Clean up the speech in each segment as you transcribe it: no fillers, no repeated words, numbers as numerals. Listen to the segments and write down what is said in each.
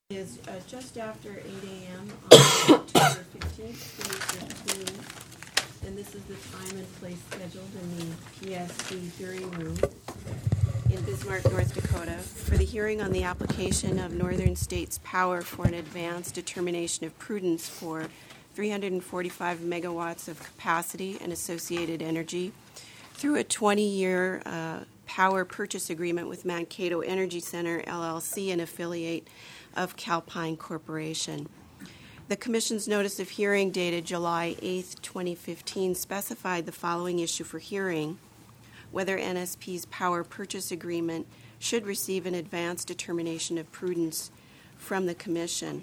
Is just after 8 a.m. on October 15th, 2015, and this is the time and place scheduled in the PSC hearing room in Bismarck, North Dakota, for the hearing on the application of Northern States Power for an advanced determination of prudence for 345 megawatts of capacity and associated energy through a 20-year power purchase agreement with Mankato Energy Center, LLC, an affiliate of Calpine Corporation. The Commission's notice of hearing dated July 8, 2015 specified the following issue for hearing: whether NSP's power purchase agreement should receive an advance determination of prudence from the Commission.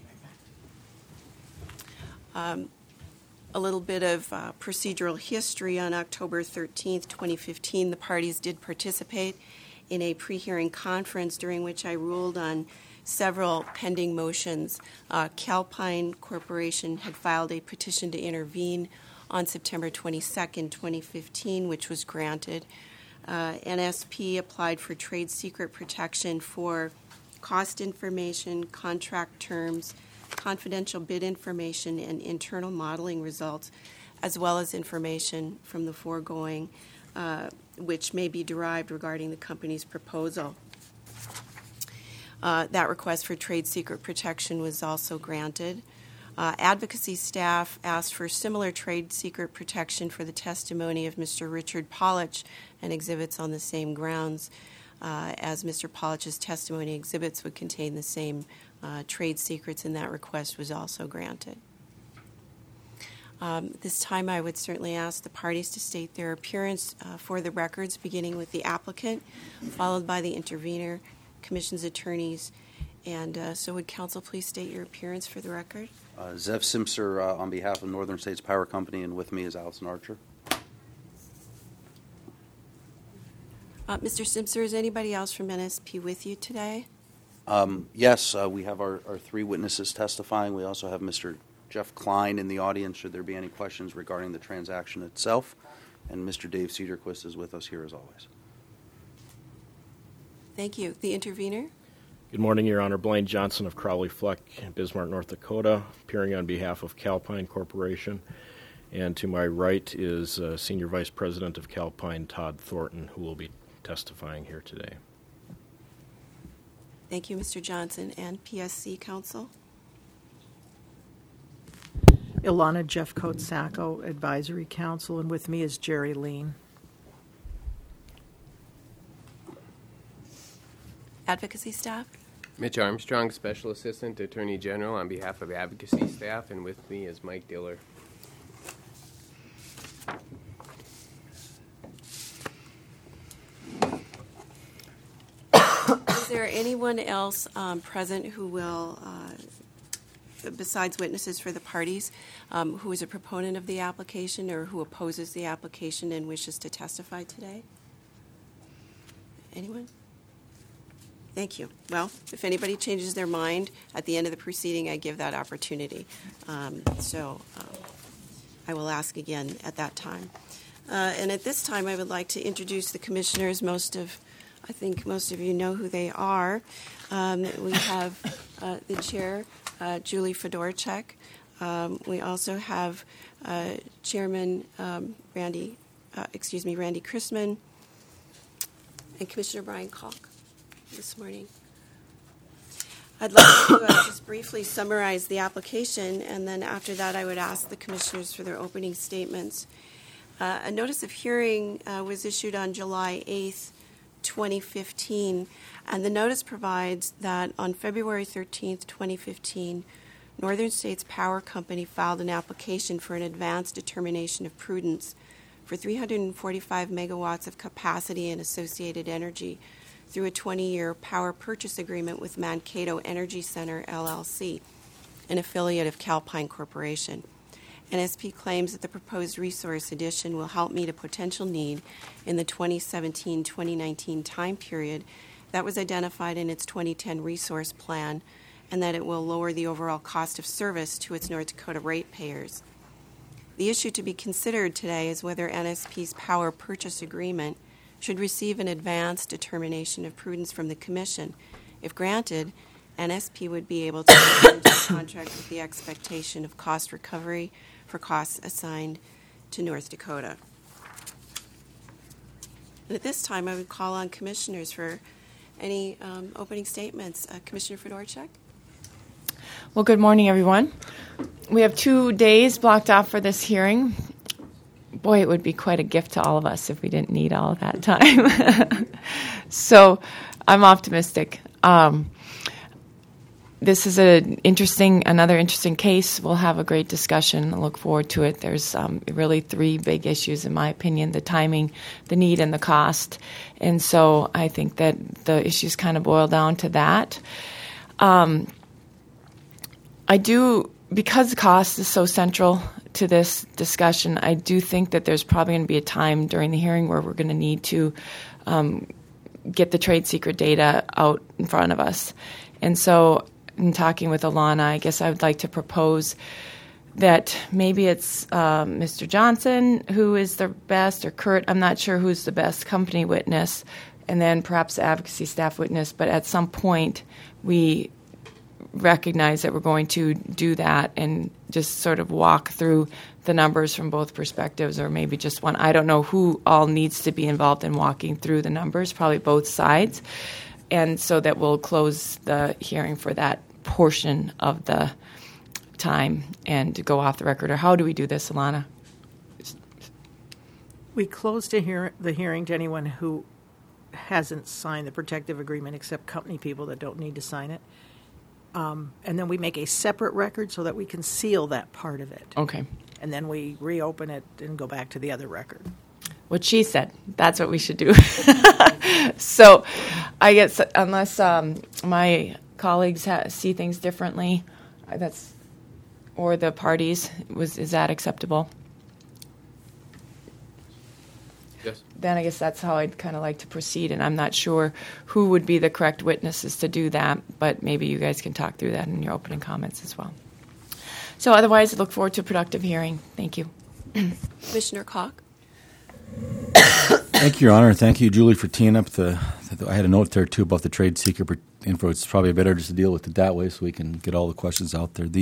A little bit of procedural history. On October 13, 2015, the parties did participate in a pre-hearing conference during which I ruled on several pending motions. Calpine Corporation had filed a petition to intervene on September 22, 2015, which was granted. NSP applied for trade secret protection for cost information, contract terms, confidential bid information, and internal modeling results, as well as information from the foregoing, which may be derived regarding the company's proposal. That request for trade secret protection was also granted. Advocacy staff asked for similar trade secret protection for the testimony of Mr. Richard Pollich and exhibits on the same grounds, as Mr. Pollich's testimony exhibits would contain the same trade secrets, and that request was also granted. This time I would certainly ask the parties to state their appearance for the records, beginning with the applicant, followed by the intervener, Commission's attorneys, and so would counsel please state your appearance for the record? Zev Simpser on behalf of Northern States Power Company, and with me is Allison Archer. Mr. Simpser, is anybody else from NSP with you today? Yes, we have our three witnesses testifying. We also have Mr. Jeff Klein in the audience, should there be any questions regarding the transaction itself, and Mr. Dave Cederquist is with us here as always. Thank you. The intervener? Good morning, Your Honor. Blaine Johnson of Crowley Fleck, Bismarck, North Dakota, appearing on behalf of Calpine Corporation. And to my right is Senior Vice President of Calpine, Todd Thornton, who will be testifying here today. Thank you, Mr. Johnson. And PSC counsel? Ilana Jeffcoat-Sacco, Advisory Council, and with me is Jerry Lean. Advocacy staff? Mitch Armstrong, Special Assistant Attorney General on behalf of advocacy staff, and with me is Mike Diller. Is there anyone else present who will, besides witnesses for the parties, who is a proponent of the application or who opposes the application and wishes to testify today? Anyone? Thank you. Well, if anybody changes their mind at the end of the proceeding, I give that opportunity. So I will ask again at that time. And at this time, I would like to introduce the commissioners. I think most of you know who they are. We have the chair, Julie Fedorchak. We also have Chairman Randy Chrisman, and Commissioner Brian Kalk this morning. I'd like to just briefly summarize the application, and then after that I would ask the commissioners for their opening statements. A notice of hearing was issued on July 8th, 2015, and the notice provides that on February 13th, 2015, Northern States Power Company filed an application for an advanced determination of prudence for 345 megawatts of capacity and associated energy through a 20-year power purchase agreement with Mankato Energy Center, LLC, an affiliate of Calpine Corporation. NSP claims that the proposed resource addition will help meet a potential need in the 2017-2019 time period that was identified in its 2010 resource plan, and that it will lower the overall cost of service to its North Dakota ratepayers. The issue to be considered today is whether NSP's power purchase agreement should receive an advance determination of prudence from the Commission. If granted, NSP would be able to enter into a contract with the expectation of cost recovery for costs assigned to North Dakota. And at this time, I would call on commissioners for any opening statements. Commissioner Fedorchak? Well, good morning, everyone. We have 2 days blocked off for this hearing. Boy, it would be quite a gift to all of us if we didn't need all of that time. So I'm optimistic. This is another interesting case. We'll have a great discussion. I look forward to it. There's really 3 big issues, in my opinion: the timing, the need, and the cost. And so I think that the issues kind of boil down to that. Because cost is so central to this discussion, I do think that there's probably going to be a time during the hearing where we're going to need to get the trade secret data out in front of us. And so in talking with Alana, I guess I would like to propose that maybe it's Mr. Johnson who is the best, or Kurt, I'm not sure who's the best company witness, and then perhaps the advocacy staff witness, but at some point we recognize that we're going to do that and just sort of walk through the numbers from both perspectives, or maybe just one. I don't know who all needs to be involved in walking through the numbers, probably both sides. And so that we'll close the hearing for that portion of the time and to go off the record. Or how do we do this, Alana? We close the hearing to anyone who hasn't signed the protective agreement, except company people that don't need to sign it. And then we make a separate record so that we can seal that part of it. Okay. And then we reopen it and go back to the other record. What she said. That's what we should do. So I guess unless my colleagues see things differently, or the parties, is that acceptable? Yes. Then I guess that's how I'd kind of like to proceed, and I'm not sure who would be the correct witnesses to do that, but maybe you guys can talk through that in your opening comments as well. So otherwise, I look forward to a productive hearing. Thank you. Commissioner Koch? Thank you, Your Honor. Thank you, Julie, for teeing up I had a note there, too, about the trade secret info. It's probably better just to deal with it that way so we can get all the questions out there.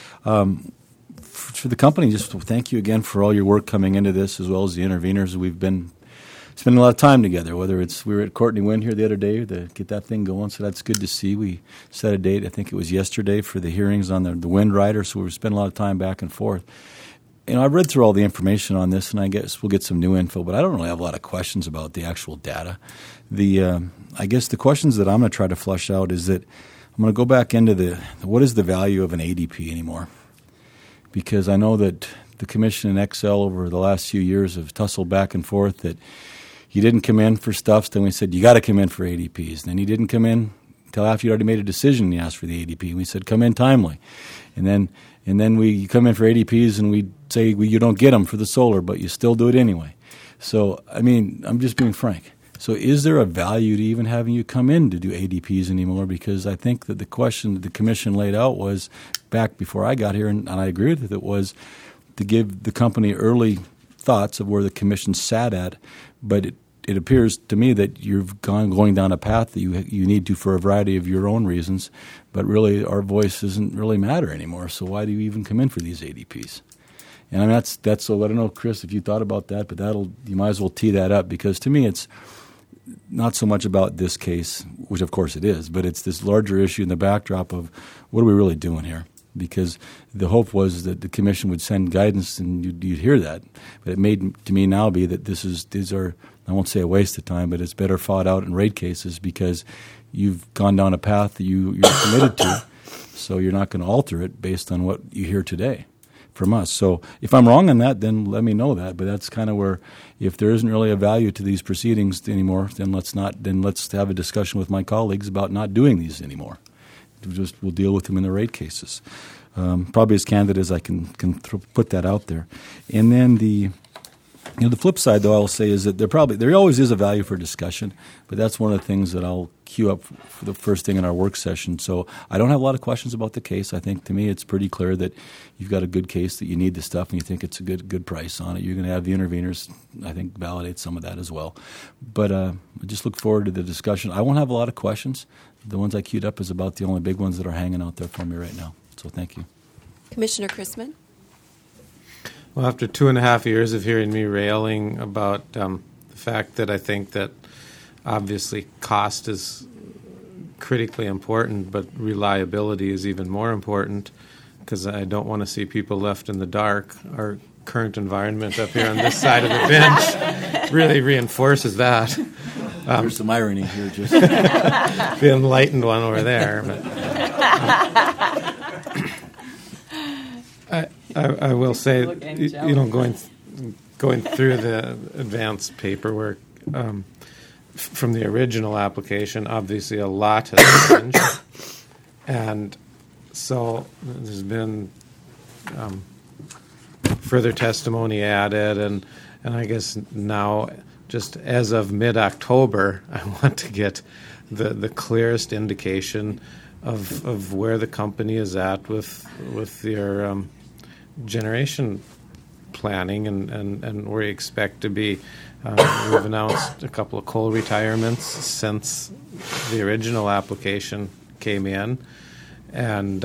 For the company, just thank you again for all your work coming into this, as well as the interveners. We've been spending a lot of time together, whether we were at Courtney Wynn here the other day to get that thing going, so that's good to see. We set a date, I think it was yesterday, for the hearings on the Wind Rider, so we've spent a lot of time back and forth. I've read through all the information on this, and I guess we'll get some new info, but I don't really have a lot of questions about the actual data. I guess the questions that I'm going to try to flush out is that I'm going to go back into what is the value of an ADP anymore? Because I know that the Commission and Excel over the last few years have tussled back and forth that you didn't come in for stuff, then we said you got to come in for ADPs. Then you didn't come in until after you already made a decision and you asked for the ADP. And we said come in timely. And then you come in for ADPs and we say you don't get them for the solar, but you still do it anyway. So, I'm just being frank. So is there a value to even having you come in to do ADPs anymore? Because I think that the question that the Commission laid out was, back before I got here, and I agree with it, was to give the company early thoughts of where the Commission sat at, but it appears to me that you've going down a path that you need to for a variety of your own reasons, but really our voice doesn't really matter anymore. So why do you even come in for these ADPs? And that's so I don't know, Chris, if you thought about that, but you might as well tee that up, because to me it's not so much about this case, which of course it is, but it's this larger issue in the backdrop of what are we really doing here? Because the hope was that the Commission would send guidance and you'd hear that. But it made to me now be that these are, I won't say a waste of time, but it's better fought out in rate cases because you've gone down a path that you're committed to, so you're not going to alter it based on what you hear today from us. So if I'm wrong on that, then let me know that. But that's kind of where, if there isn't really a value to these proceedings anymore, then let's have a discussion with my colleagues about not doing these anymore. We'll deal with them in the rate cases. Probably as candid as I can put that out there. And then The flip side, though, I'll say is that there always is a value for discussion, but that's one of the things that I'll queue up for the first thing in our work session. So I don't have a lot of questions about the case. I think, to me, it's pretty clear that you've got a good case, that you need the stuff, and you think it's a good price on it. You're going to have the interveners, I think, validate some of that as well. But I just look forward to the discussion. I won't have a lot of questions. The ones I queued up is about the only big ones that are hanging out there for me right now. So thank you. Commissioner Chrisman? Well, after 2.5 years of hearing me railing about the fact that I think that obviously cost is critically important, but reliability is even more important, because I don't want to see people left in the dark. Our current environment up here on this side of the bench really reinforces that. There's some irony here, just The enlightened one over there. But, I will say, going through the advanced paperwork from the original application, obviously a lot has changed, and so there's been further testimony added, and I guess now, just as of mid-October, I want to get the clearest indication of where the company is at with their generation planning and where you expect to be. We've announced a couple of coal retirements since the original application came in, and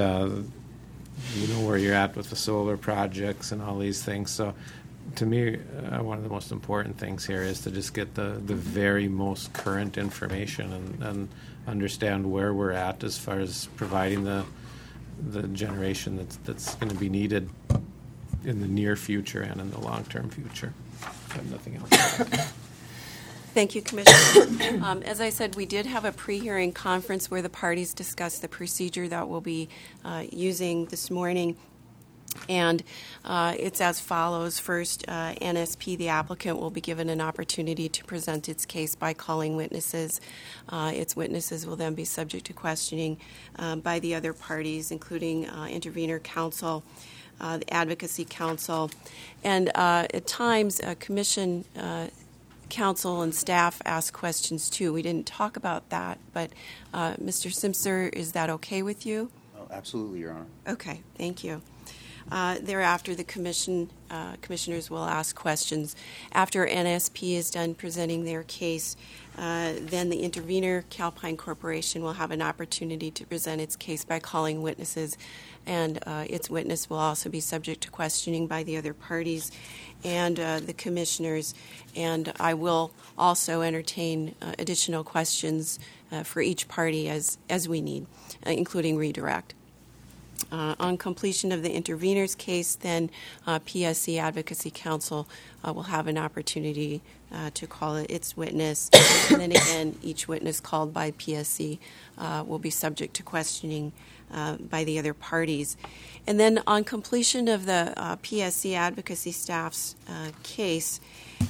you know where you're at with the solar projects and all these things. So to me, one of the most important things here is to just get the very most current information and understand where we're at as far as providing the generation that's going to be needed in the near future and in the long-term future. I have nothing else. Thank you, Commissioner. As I said, we did have a pre-hearing conference where the parties discussed the procedure that we'll be using this morning. And it's as follows. First, NSP, the applicant, will be given an opportunity to present its case by calling witnesses. Its witnesses will then be subject to questioning by the other parties, including intervenor counsel, the advocacy council, and at times commission council and staff ask questions too. We didn't talk about that, but Mr. Simpson, is that okay with you? Oh, absolutely, Your Honor. Okay, thank you. Thereafter, the commissioners will ask questions. After NSP is done presenting their case, then the intervenor, Calpine Corporation, will have an opportunity to present its case by calling witnesses, and its witness will also be subject to questioning by the other parties and the commissioners. And I will also entertain additional questions for each party as we need, including redirect. On completion of the intervener's case, then PSC Advocacy Council will have an opportunity to call its witness. And then again, each witness called by PSC will be subject to questioning by the other parties. And then on completion of the PSC Advocacy staff's case,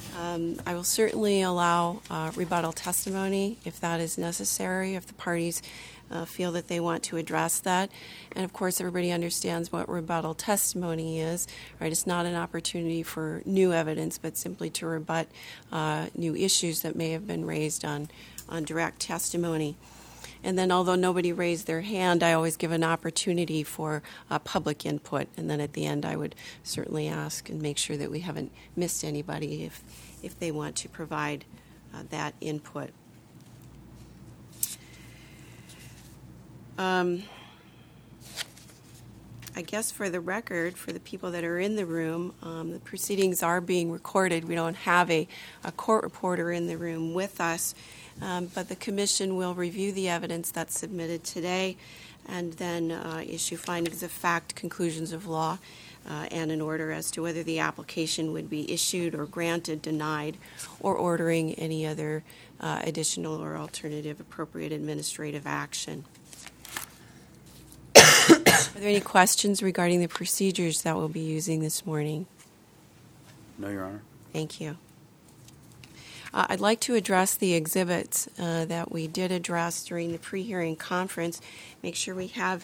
I will certainly allow rebuttal testimony if that is necessary, if the parties feel that they want to address that. And of course, everybody understands what rebuttal testimony is, right? It's not an opportunity for new evidence, but simply to rebut new issues that may have been raised on direct testimony. And then, although nobody raised their hand, I always give an opportunity for public input. And then at the end, I would certainly ask and make sure that we haven't missed anybody if they want to provide that input. I guess for the record, for the people that are in the room, the proceedings are being recorded. We don't have a court reporter in the room with us, but the commission will review the evidence that's submitted today and then issue findings of fact, conclusions of law, and an order as to whether the application would be issued or granted, denied, or ordering any other additional or alternative appropriate administrative action. Are there any questions regarding the procedures that we'll be using this morning? No, Your Honor. Thank you. I'd like to address the exhibits that we did address during the pre-hearing conference. Make sure we have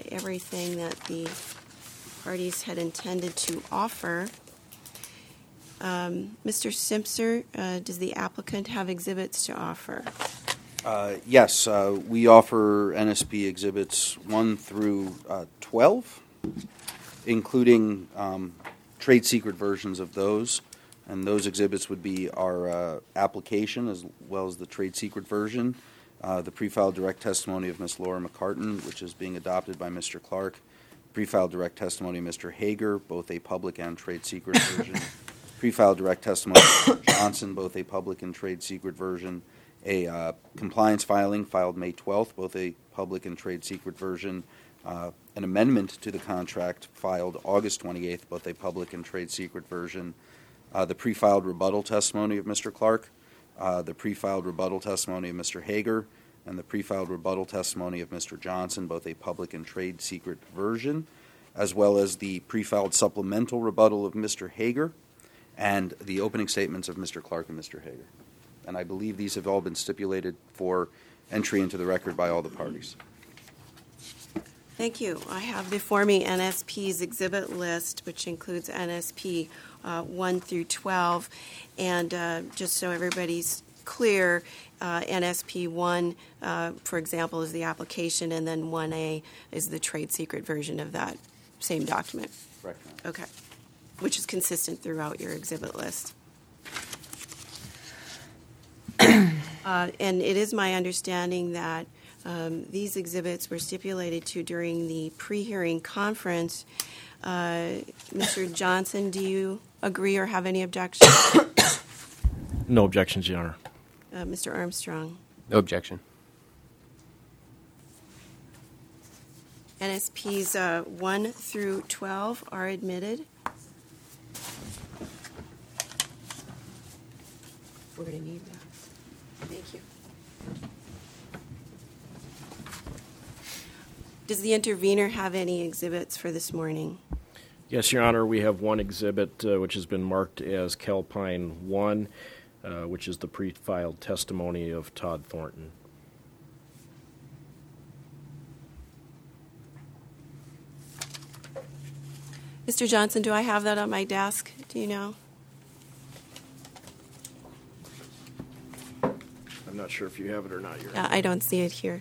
everything that the parties had intended to offer. Mr. Simpson, does the applicant have exhibits to offer? Yes, we offer NSP exhibits 1 through 12, including trade secret versions of those. And those exhibits would be our application as well as the trade secret version, the pre-filed direct testimony of Ms. Laura McCartan, which is being adopted by Mr. Clark, pre-filed direct testimony of Mr. Hager, both a public and trade secret version, pre-filed direct testimony of Mr. Johnson, both a public and trade secret version, a compliance filing filed May 12th, both a public and trade secret version, an amendment to the contract filed August 28th, both a public and trade secret version, the pre-filed rebuttal testimony of Mr. Clark, the pre-filed rebuttal testimony of Mr. Hager, and the pre-filed rebuttal testimony of Mr. Johnson, both a public and trade secret version, as well as the pre-filed supplemental rebuttal of Mr. Hager and the opening statements of Mr. Clark and Mr. Hager. And I believe these have all been stipulated for entry into the record by all the parties. Thank you. I have before me NSP's exhibit list, which includes NSP 1 through 12. And just so everybody's clear, NSP 1, for example, is the application, and then 1A is the trade secret version of that same document. Correct. Okay. Which is consistent throughout your exhibit list. And it is my understanding that these exhibits were stipulated to during the pre-hearing conference. Mr. Johnson, do you agree or have any objections? No objections, Your Honor. Mr. Armstrong? No objection. NSPs 1 through 12 are admitted. We're going to need that. Thank you. Does the intervener have any exhibits for this morning? Yes, Your Honor, we have one exhibit which has been marked as Calpine 1, which is the pre-filed testimony of Todd Thornton. Mr. Johnson, do I have that on my desk? Do you know? I'm not sure if you have it or not, Your Honor. I don't see it here.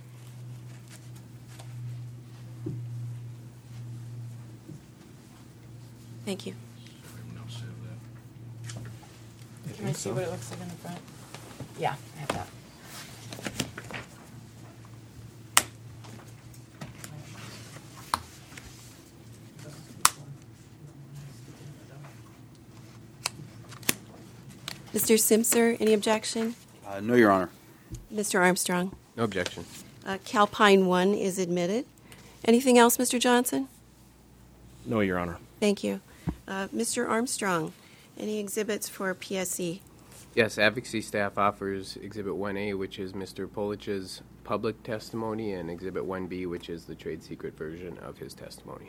Thank you. Can I see what it looks like in the front? Yeah, I have that. Mr. Simpson, any objection? No, Your Honor. Mr. Armstrong? No objection. Calpine 1 is admitted. Anything else, Mr. Johnson? No, Your Honor. Thank you. Mr. Armstrong, any exhibits for PSE? Yes, advocacy staff offers Exhibit 1A, which is Mr. Polich's public testimony, and Exhibit 1B, which is the trade secret version of his testimony.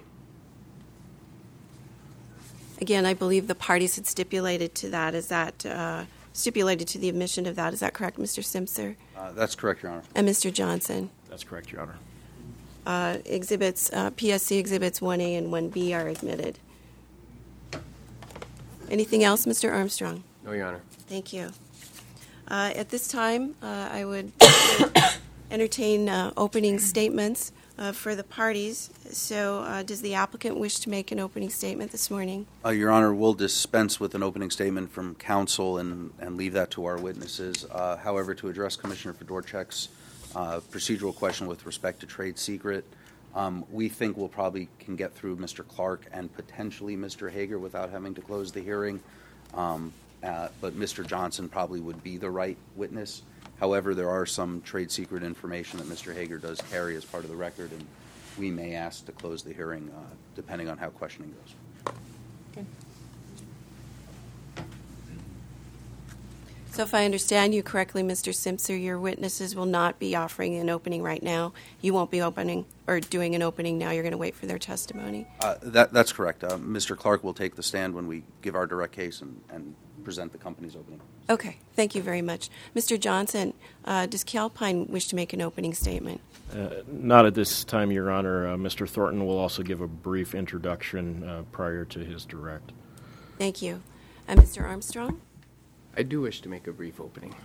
Again, I believe the parties had stipulated to that. Is that stipulated to the admission of that? Is that correct, Mr. Simpson? That's correct, Your Honor. And Mr. Johnson? That's correct, Your Honor. PSC exhibits 1A and 1B are admitted. Anything else, Mr. Armstrong? No, Your Honor. Thank you. At this time, I would entertain opening statements for the parties. So does the applicant wish to make an opening statement this morning? Your Honor, we'll dispense with an opening statement from counsel and leave that to our witnesses. However, to address Commissioner Fedorchak's procedural question with respect to trade secret, we think we'll probably can get through Mr. Clark and potentially Mr. Hager without having to close the hearing. But Mr. Johnson probably would be the right witness. However, there are some trade secret information that Mr. Hager does carry as part of the record, and we may ask to close the hearing depending on how questioning goes. Good. So if I understand you correctly, Mr. Simpson, your witnesses will not be offering an opening right now. You won't be opening or doing an opening now. You're going to wait for their testimony. That's correct. Mr. Clark will take the stand when we give our direct case and present the company's opening. Okay. Thank you very much. Mr. Johnson, does Calpine wish to make an opening statement? Not at this time, Your Honor. Mr. Thornton will also give a brief introduction prior to his direct. Thank you. And Mr. Armstrong? I do wish to make a brief opening.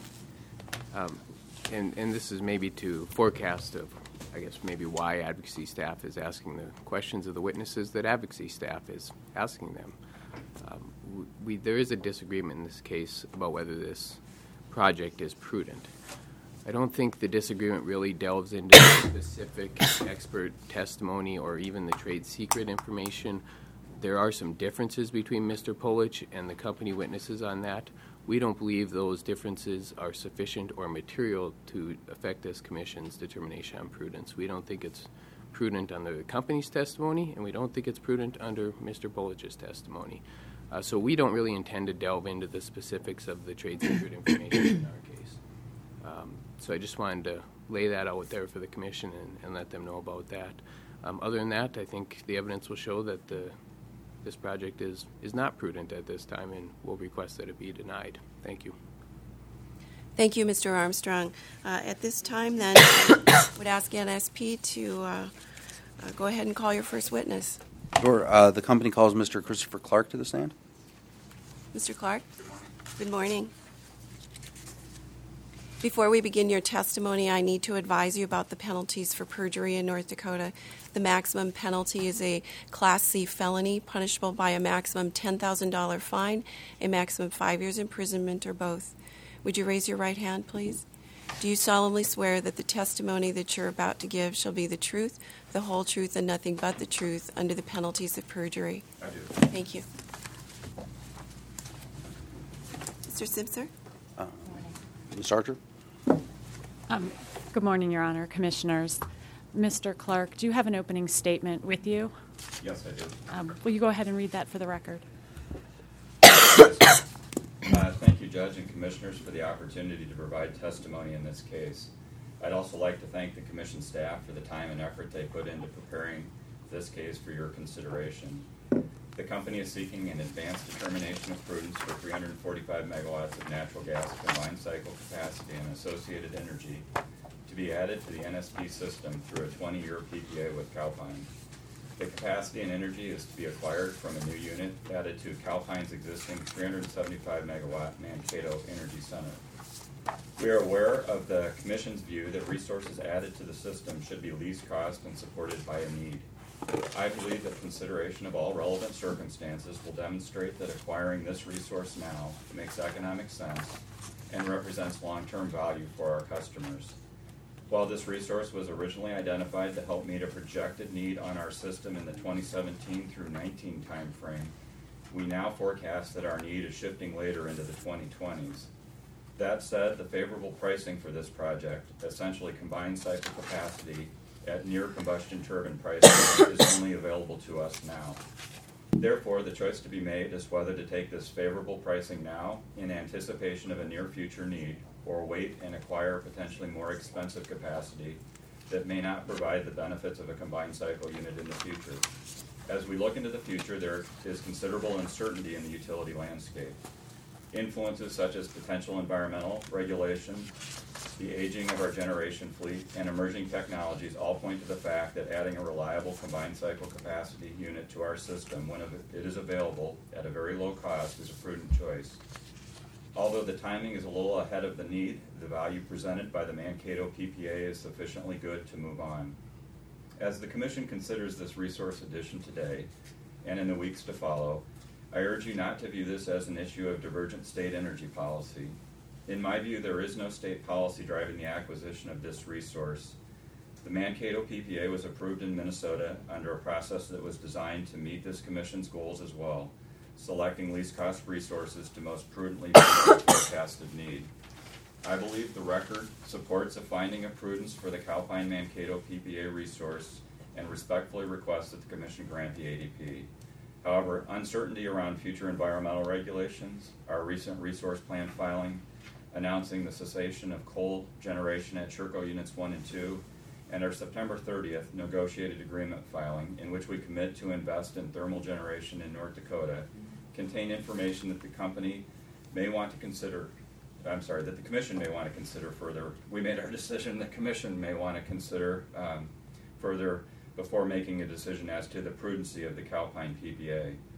And this is maybe to forecast of, I guess, maybe why advocacy staff is asking the questions of the witnesses that advocacy staff is asking them. There is a disagreement in this case about whether this project is prudent. I don't think the disagreement really delves into specific expert testimony or even the trade secret information. There are some differences between Mr. Polich and the company witnesses on that. We don't believe those differences are sufficient or material to affect this commission's determination on prudence. We don't think it's prudent under the company's testimony, and we don't think it's prudent under Mr. Polich's testimony. So we don't really intend to delve into the specifics of the trade secret information in our case. So I just wanted to lay that out there for the commission and let them know about that. Other than that, I think the evidence will show that this project is not prudent at this time, and we'll request that it be denied. Thank you. Thank you, Mr. Armstrong. At this time, then, I would ask NSP to go ahead and call your first witness. Sure. The company calls Mr. Christopher Clark to the stand. Mr. Clark? Good morning. Before we begin your testimony, I need to advise you about the penalties for perjury in North Dakota. The maximum penalty is a Class C felony, punishable by a maximum $10,000 fine, a maximum 5 years imprisonment, or both. Would you raise your right hand, please? Do you solemnly swear that the testimony that you're about to give shall be the truth, the whole truth, and nothing but the truth under the penalties of perjury? I do. Thank you. Mr. Simpson? Ms. Archer? Good morning, Your Honor, Commissioners. Mr. Clark, do you have an opening statement with you? Yes, I do. Will you go ahead and read that for the record? Thank you, Judge and Commissioners, for the opportunity to provide testimony in this case. I'd also like to thank the Commission staff for the time and effort they put into preparing this case for your consideration. The company is seeking an advanced determination of prudence for 345 megawatts of natural gas combined cycle capacity and associated energy to be added to the NSP system through a 20-year PPA with Calpine. The capacity and energy is to be acquired from a new unit added to Calpine's existing 375 megawatt Mankato Energy Center. We are aware of the Commission's view that resources added to the system should be least cost and supported by a need. I believe that consideration of all relevant circumstances will demonstrate that acquiring this resource now makes economic sense and represents long-term value for our customers. While this resource was originally identified to help meet a projected need on our system in the 2017 through 19 timeframe, we now forecast that our need is shifting later into the 2020s. That said, the favorable pricing for this project, essentially combined cycle capacity at near combustion turbine pricing, is only available to us now. Therefore, the choice to be made is whether to take this favorable pricing now in anticipation of a near future need, or wait and acquire potentially more expensive capacity that may not provide the benefits of a combined cycle unit in the future. As we look into the future, there is considerable uncertainty in the utility landscape. Influences such as potential environmental regulation, the aging of our generation fleet, and emerging technologies all point to the fact that adding a reliable combined cycle capacity unit to our system when it is available at a very low cost is a prudent choice. Although the timing is a little ahead of the need, the value presented by the Mankato PPA is sufficiently good to move on. As the Commission considers this resource addition today, and in the weeks to follow, I urge you not to view this as an issue of divergent state energy policy. In my view, there is no state policy driving the acquisition of this resource. The Mankato PPA was approved in Minnesota under a process that was designed to meet this Commission's goals as well, selecting least cost resources to most prudently meet the forecasted need. I believe the record supports a finding of prudence for the Calpine Mankato PPA resource and respectfully request that the Commission grant the ADP. However, uncertainty around future environmental regulations, our recent resource plan filing, announcing the cessation of coal generation at Sherco Units 1 and 2, and our September 30th negotiated agreement filing, in which we commit to invest in thermal generation in North Dakota, contain information that the company may want to consider, that the Commission may want to consider further. We made our decision, the Commission may want to consider further before making a decision as to the prudency of the Calpine PPA.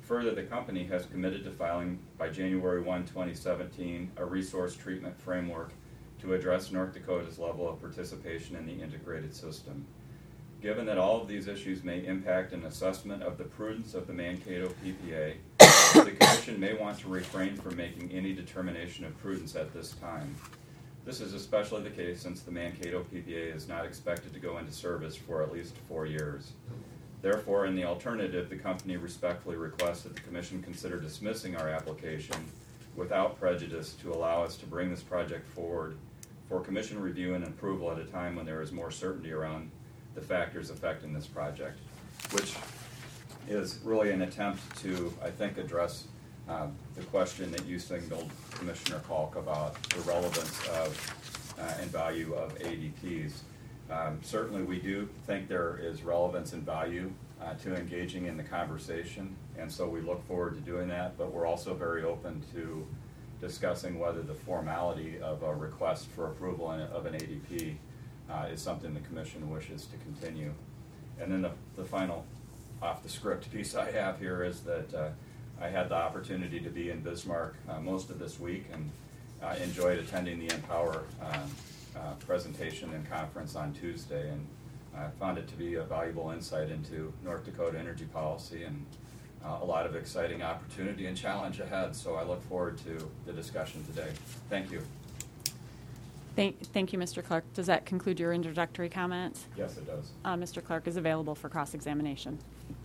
Further, the company has committed to filing by January 1, 2017, a resource treatment framework to address North Dakota's level of participation in the integrated system. Given that all of these issues may impact an assessment of the prudence of the Mankato PPA, the Commission may want to refrain from making any determination of prudence at this time. This is especially the case since the Mankato PPA is not expected to go into service for at least 4 years. Therefore, in the alternative, the company respectfully requests that the Commission consider dismissing our application without prejudice to allow us to bring this project forward for Commission review and approval at a time when there is more certainty around the factors affecting this project, which is really an attempt to, I think, address the question that you signaled, Commissioner Kalk, about the relevance of and value of ADPs. Certainly we do think there is relevance and value to engaging in the conversation, and so we look forward to doing that, but we're also very open to discussing whether the formality of a request for approval of an ADP is something the Commission wishes to continue. And then the final off-the-script piece I have here is that I had the opportunity to be in Bismarck most of this week and enjoyed attending the Empower presentation and conference on Tuesday, and I found it to be a valuable insight into North Dakota energy policy and a lot of exciting opportunity and challenge ahead, so I look forward to the discussion today. Thank you. Thank you, Mr. Clark. Does that conclude your introductory comments? Yes, it does. Mr. Clark is available for cross-examination.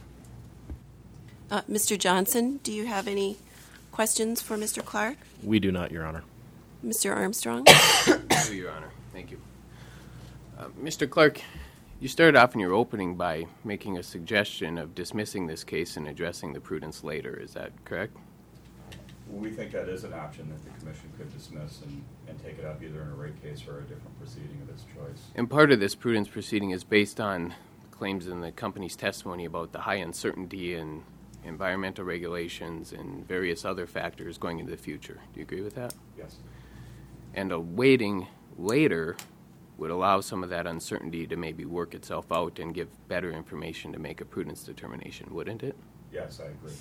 Mr. Johnson, do you have any questions for Mr. Clark? We do not, Your Honor. Mr. Armstrong? Your Honor. Thank you. Mr. Clark, you started off in your opening by making a suggestion of dismissing this case and addressing the prudence later. Is that correct? We think that is an option that the Commission could dismiss and take it up either in a rate case or a different proceeding of its choice. And part of this prudence proceeding is based on claims in the company's testimony about the high uncertainty in environmental regulations and various other factors going into the future. Do you agree with that? Yes. And a waiting later would allow some of that uncertainty to maybe work itself out and give better information to make a prudence determination, wouldn't it? Yes, I agree.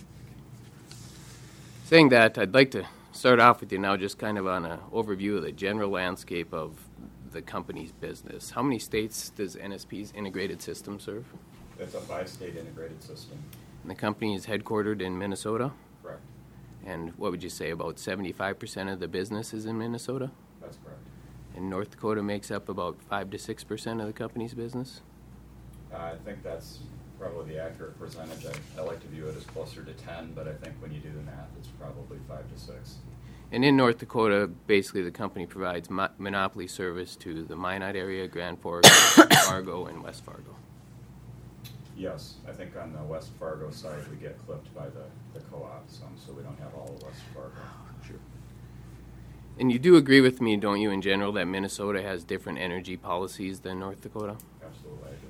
Saying that, I'd like to start off with you now just kind of on an overview of the general landscape of the company's business. How many states does NSP's integrated system serve? It's a 5-state integrated system. And the company is headquartered in Minnesota? Correct. And what would you say, about 75% of the business is in Minnesota? That's correct. And North Dakota makes up about 5 to 6% of the company's business? I think that's probably the accurate percentage. I like to view it as closer to 10, but I think when you do the math, it's probably 5 to 6. And in North Dakota, basically the company provides monopoly service to the Minot area, Grand Forks, Fargo, and West Fargo. Yes, I think on the West Fargo side, we get clipped by the co-op some, so we don't have all of West Fargo. Sure. And you do agree with me, don't you, in general, that Minnesota has different energy policies than North Dakota? Absolutely, I do.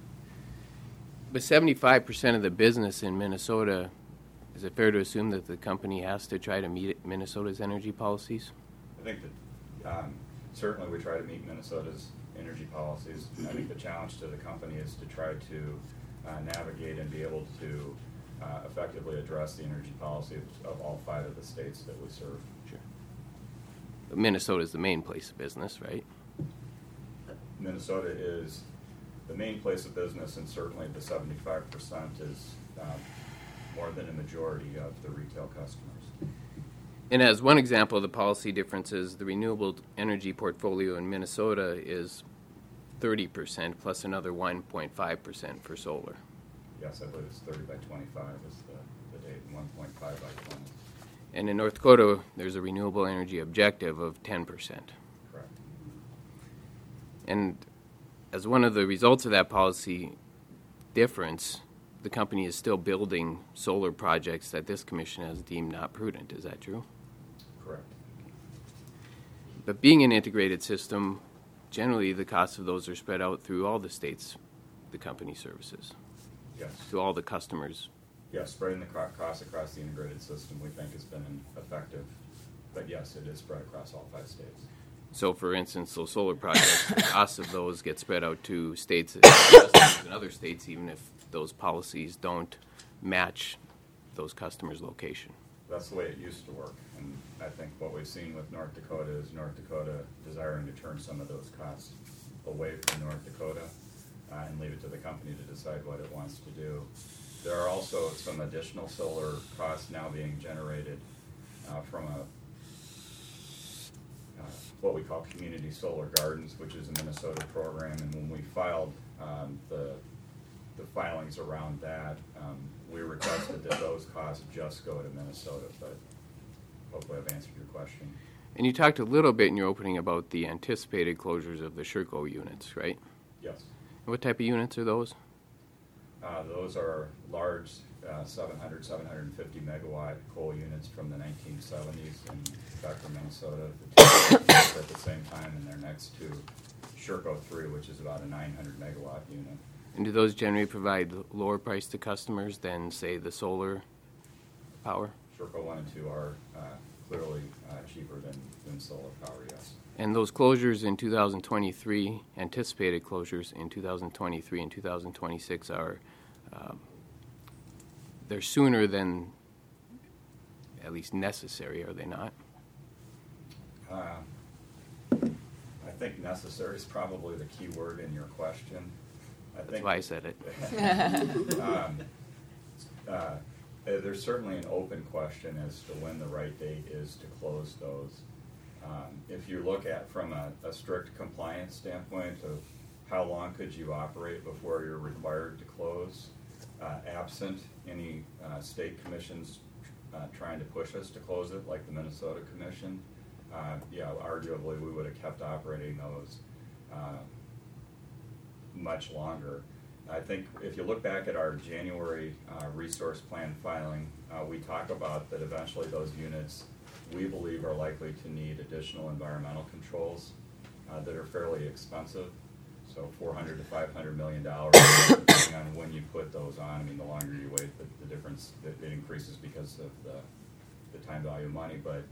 But 75% of the business in Minnesota, is it fair to assume that the company has to try to meet Minnesota's energy policies? I think that certainly we try to meet Minnesota's energy policies. I think the challenge to the company is to try to navigate and be able to effectively address the energy policy of all 5 of the states that we serve. Sure. But Minnesota is the main place of business, right? Minnesota is the main place of business, and certainly the 75% is more than a majority of the retail customers. And as one example of the policy differences, the renewable energy portfolio in Minnesota is 30% plus another 1.5% for solar. Yes, I believe it's 30 by 25 is the date, 1.5 by 20. And in North Dakota, there's a renewable energy objective of 10%. Correct. And as one of the results of that policy difference, the company is still building solar projects that this commission has deemed not prudent. Is that true? Correct. But being an integrated system, generally the costs of those are spread out through all the states the company services. Yes. To all the customers. Yes, spreading the costs across the integrated system we think has been effective. But yes, it is spread across all 5 states. So, for instance, those solar projects, the costs of those get spread out to states and other states, even if those policies don't match those customers' location. That's the way it used to work. And I think what we've seen with North Dakota is North Dakota desiring to turn some of those costs away from North Dakota and leave it to the company to decide what it wants to do. There are also some additional solar costs now being generated from what we call Community Solar Gardens, which is a Minnesota program. And when we filed the filings around that, we requested that those costs just go to Minnesota, but hopefully I've answered your question. And you talked a little bit in your opening about the anticipated closures of the Sherco units, right? Yes. And what type of units are those? Those are large 700, 750 megawatt coal units from the 1970s in Becker, Minnesota. The two at the same time, and they're next to Sherco 3, which is about a 900 megawatt unit. And do those generally provide lower price to customers than, say, the solar power? Sherco 1 and 2 are clearly cheaper than solar power, yes. And those closures in 2023, anticipated closures in 2023 and 2026 are, they're sooner than at least necessary, are they not? I think necessary is probably the key word in your question. That's why I said it. There's certainly an open question as to when the right date is to close those. If you look at from a strict compliance standpoint of how long could you operate before you're required to close, absent any state commissions trying to push us to close it, like the Minnesota Commission, arguably we would have kept operating those much longer. I think if you look back at our January resource plan filing, we talk about that eventually those units we believe are likely to need additional environmental controls that are fairly expensive. So $400 to $500 million, depending on when you put those on. I mean, the longer you wait, the difference, it increases because of the time value of money. But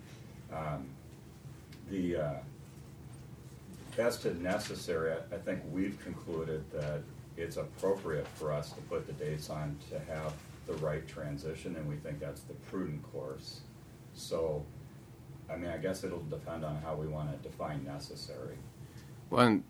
as to necessary, I think we've concluded that it's appropriate for us to put the dates on to have the right transition, and we think that's the prudent course. So, I mean, I guess it'll depend on how we want to define necessary. Well,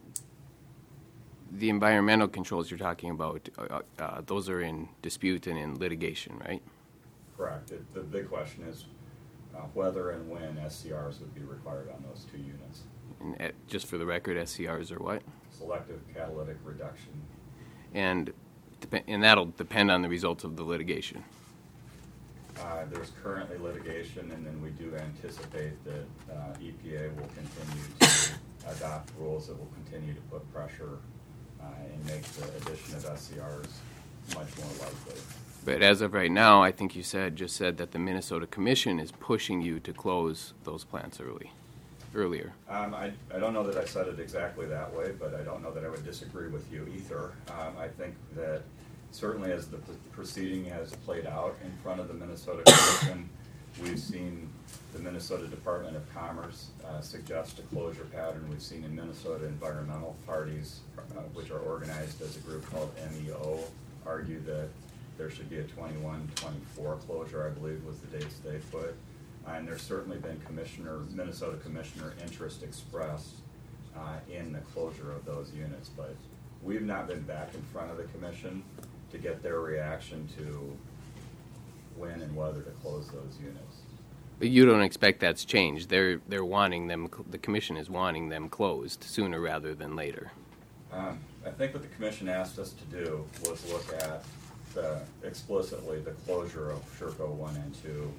the environmental controls you're talking about, those are in dispute and in litigation, right? Correct. The big question is whether and when SCRs would be required on those two units. And just for the record, SCRs are what? Selective catalytic reduction. And that'll depend on the results of the litigation. There's currently litigation, and then we do anticipate that EPA will continue to adopt rules that will continue to put pressure and make the addition of SCRs much more likely. But as of right now, I think you just said that the Minnesota Commission is pushing you to close those plants earlier. I don't know that I said it exactly that way, but I don't know that I would disagree with you either. I think that certainly as the proceeding has played out in front of the Minnesota Commission, we've seen the Minnesota Department of Commerce suggest a closure pattern. We've seen in Minnesota environmental parties, which are organized as a group called MEO, argue that there should be a 21-24 closure, I believe was the dates they put. And there's certainly been Minnesota Commissioner interest expressed in the closure of those units, but we've not been back in front of the Commission to get their reaction to when and whether to close those units. But you don't expect that's changed. They're wanting them. The Commission is wanting them closed sooner rather than later. I think what the Commission asked us to do was look at explicitly the closure of Sherco 1 and 2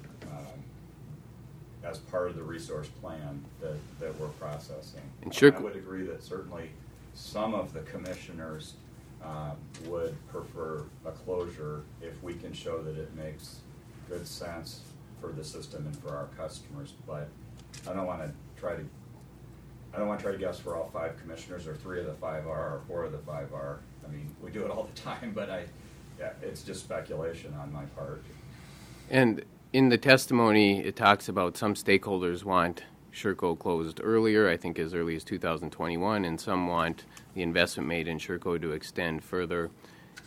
as part of the resource plan that we're processing. And I would agree that certainly some of the commissioners would prefer a closure if we can show that it makes good sense for the system and for our customers. But I don't want to try to guess for all 5 commissioners, or 3 of the 5 are, or 4 of the 5 are. I mean, we do it all the time, but it's just speculation on my part. And in the testimony, it talks about some stakeholders want Sherco closed earlier, I think as early as 2021, and some want the investment made in Sherco to extend further.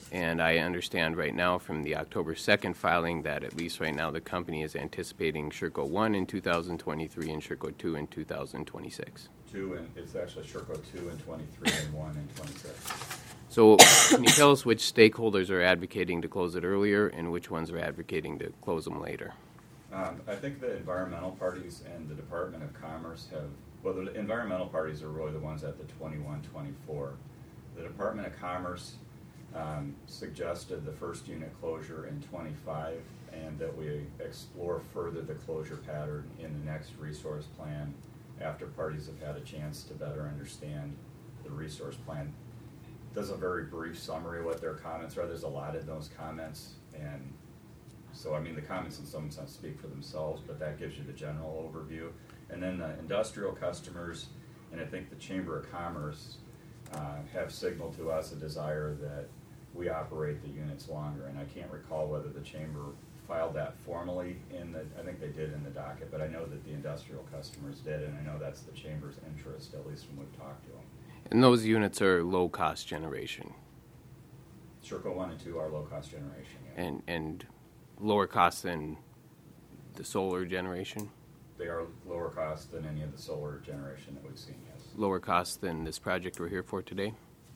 And I understand right now from the October 2nd filing that at least right now the company is anticipating Sherco 1 in 2023 and Sherco 2 in 2026. It's actually Sherco 2 in 23 and 1 in 26. So can you tell us which stakeholders are advocating to close it earlier and which ones are advocating to close them later? I think the environmental parties and the Department of Commerce the environmental parties are really the ones at the 21-24. The Department of Commerce suggested the first unit closure in 25 and that we explore further the closure pattern in the next resource plan after parties have had a chance to better understand the resource plan. Does a very brief summary of what their comments are. There's a lot in those comments, and so I mean the comments in some sense speak for themselves, but that gives you the general overview. And then the industrial customers, and I think the Chamber of Commerce have signaled to us a desire that we operate the units longer, and I can't recall whether the Chamber filed that formally I think they did in the docket, but I know that the industrial customers did, and I know that's the Chamber's interest, at least when we've talked to them. And those units are low-cost generation. Sherco 1 and 2 are low-cost generation. Yeah. And lower cost than the solar generation? They are lower cost than any of the solar generation that we've seen, yes. Lower cost than this project we're here for today?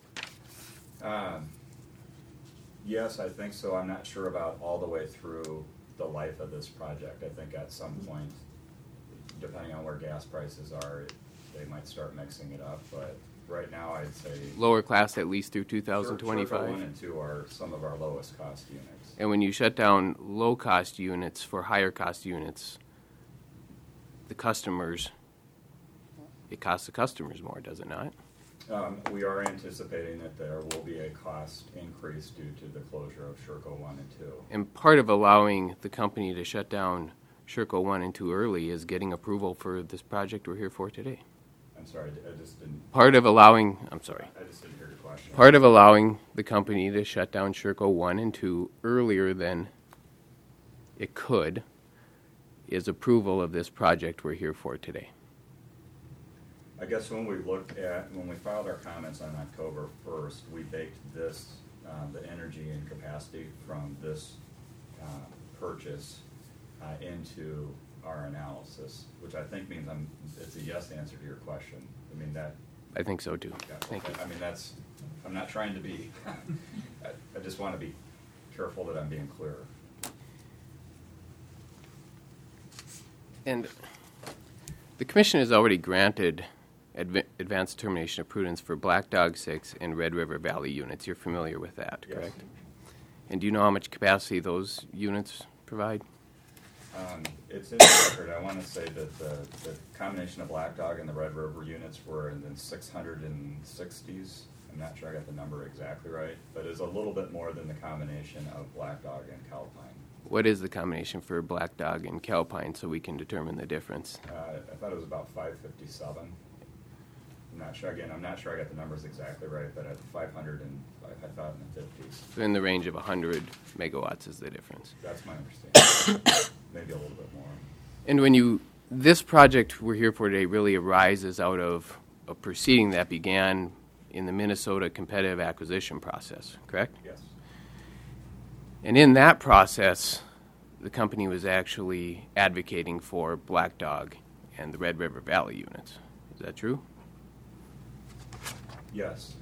Yes, I think so. I'm not sure about all the way through the life of this project. I think at some point, depending on where gas prices are, they might start mixing it up, but right now I'd say lower class at least through 2025? Sherco 1 and 2 are some of our lowest cost units. And when you shut down low cost units for higher cost units, the customers, it costs the customers more, does it not? We are anticipating that there will be a cost increase due to the closure of Sherco 1 and 2. And part of allowing the company to shut down Sherco 1 and 2 early is getting approval for this project we're here for today. I'm sorry, I just didn't... Part of allowing, I'm sorry. I just didn't hear your question. Part of allowing the company to shut down Sherco 1 and 2 earlier than it could is approval of this project we're here for today. I guess when we filed our comments on October 1st, we baked this, the energy and capacity from this purchase into our analysis, which I think means it's a yes answer to your question. I mean that. I think so too. Yeah, Thank you. I mean I'm not trying to be, I just want to be careful that I'm being clear. And the Commission has already granted advanced determination of prudence for Black Dog 6 and Red River Valley units. You're familiar with that, Yes. correct? And do you know how much capacity those units provide? It's in the record. I want to say that the combination of Black Dog and the Red River units were in the 660s. I'm not sure I got the number exactly right, but it's a little bit more than the combination of Black Dog and Calpine. What is the combination for Black Dog and Calpine so we can determine the difference? I thought it was about 557. I'm not sure. Again, I'm not sure I got the numbers exactly right, but at 500 and 550s. So in the range of 100 megawatts is the difference. That's my understanding. Maybe a little bit more. And this project we're here for today really arises out of a proceeding that began in the Minnesota competitive acquisition process, correct? Yes. And in that process, the company was actually advocating for Black Dog and the Red River Valley units. Is that true? Yes.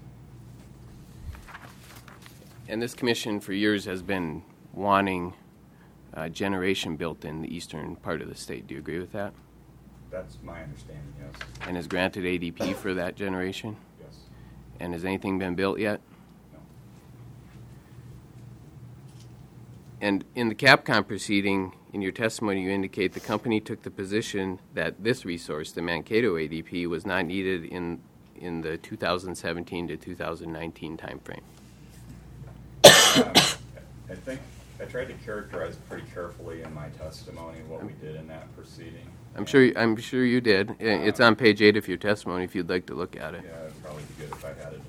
And this commission for years has been wanting generation built in the eastern part of the state. Do you agree with that? That's my understanding, yes. And has granted ADP for that generation? Yes. And has anything been built yet? No. And in the Capcom proceeding, in your testimony, you indicate the company took the position that this resource, the Mankato ADP, was not needed in the 2017 to 2019 timeframe. I think I tried to characterize pretty carefully in my testimony what we did in that proceeding. I'm sure you did. It's on page 8 of your testimony if you'd like to look at it. Yeah, it'd probably be good if I had it.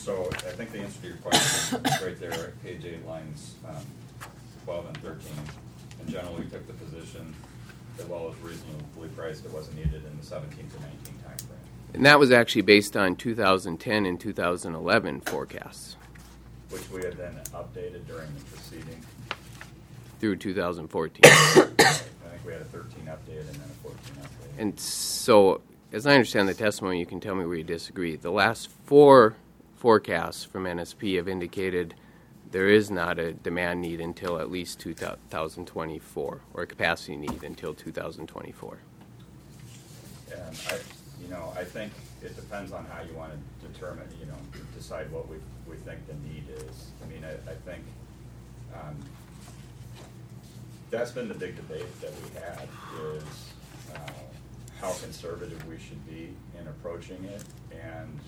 So I think the answer to your question is right there at page 8, lines 12 and 13. In general, we took the position that while it was reasonably priced, it wasn't needed in the 17 to 19 time frame. And that was actually based on 2010 and 2011 forecasts Which we had then updated during the proceeding. through 2014. I think we had a 13 update and then a 14 update. And so, as I understand the testimony, you can tell me where you disagree. The last 4 forecasts from NSP have indicated there is not a demand need until at least 2024, or a capacity need until 2024. And I think it depends on how you want to determine, decide what we think the need is. I mean, I think that's been the big debate that we had is how conservative we should be in approaching it, and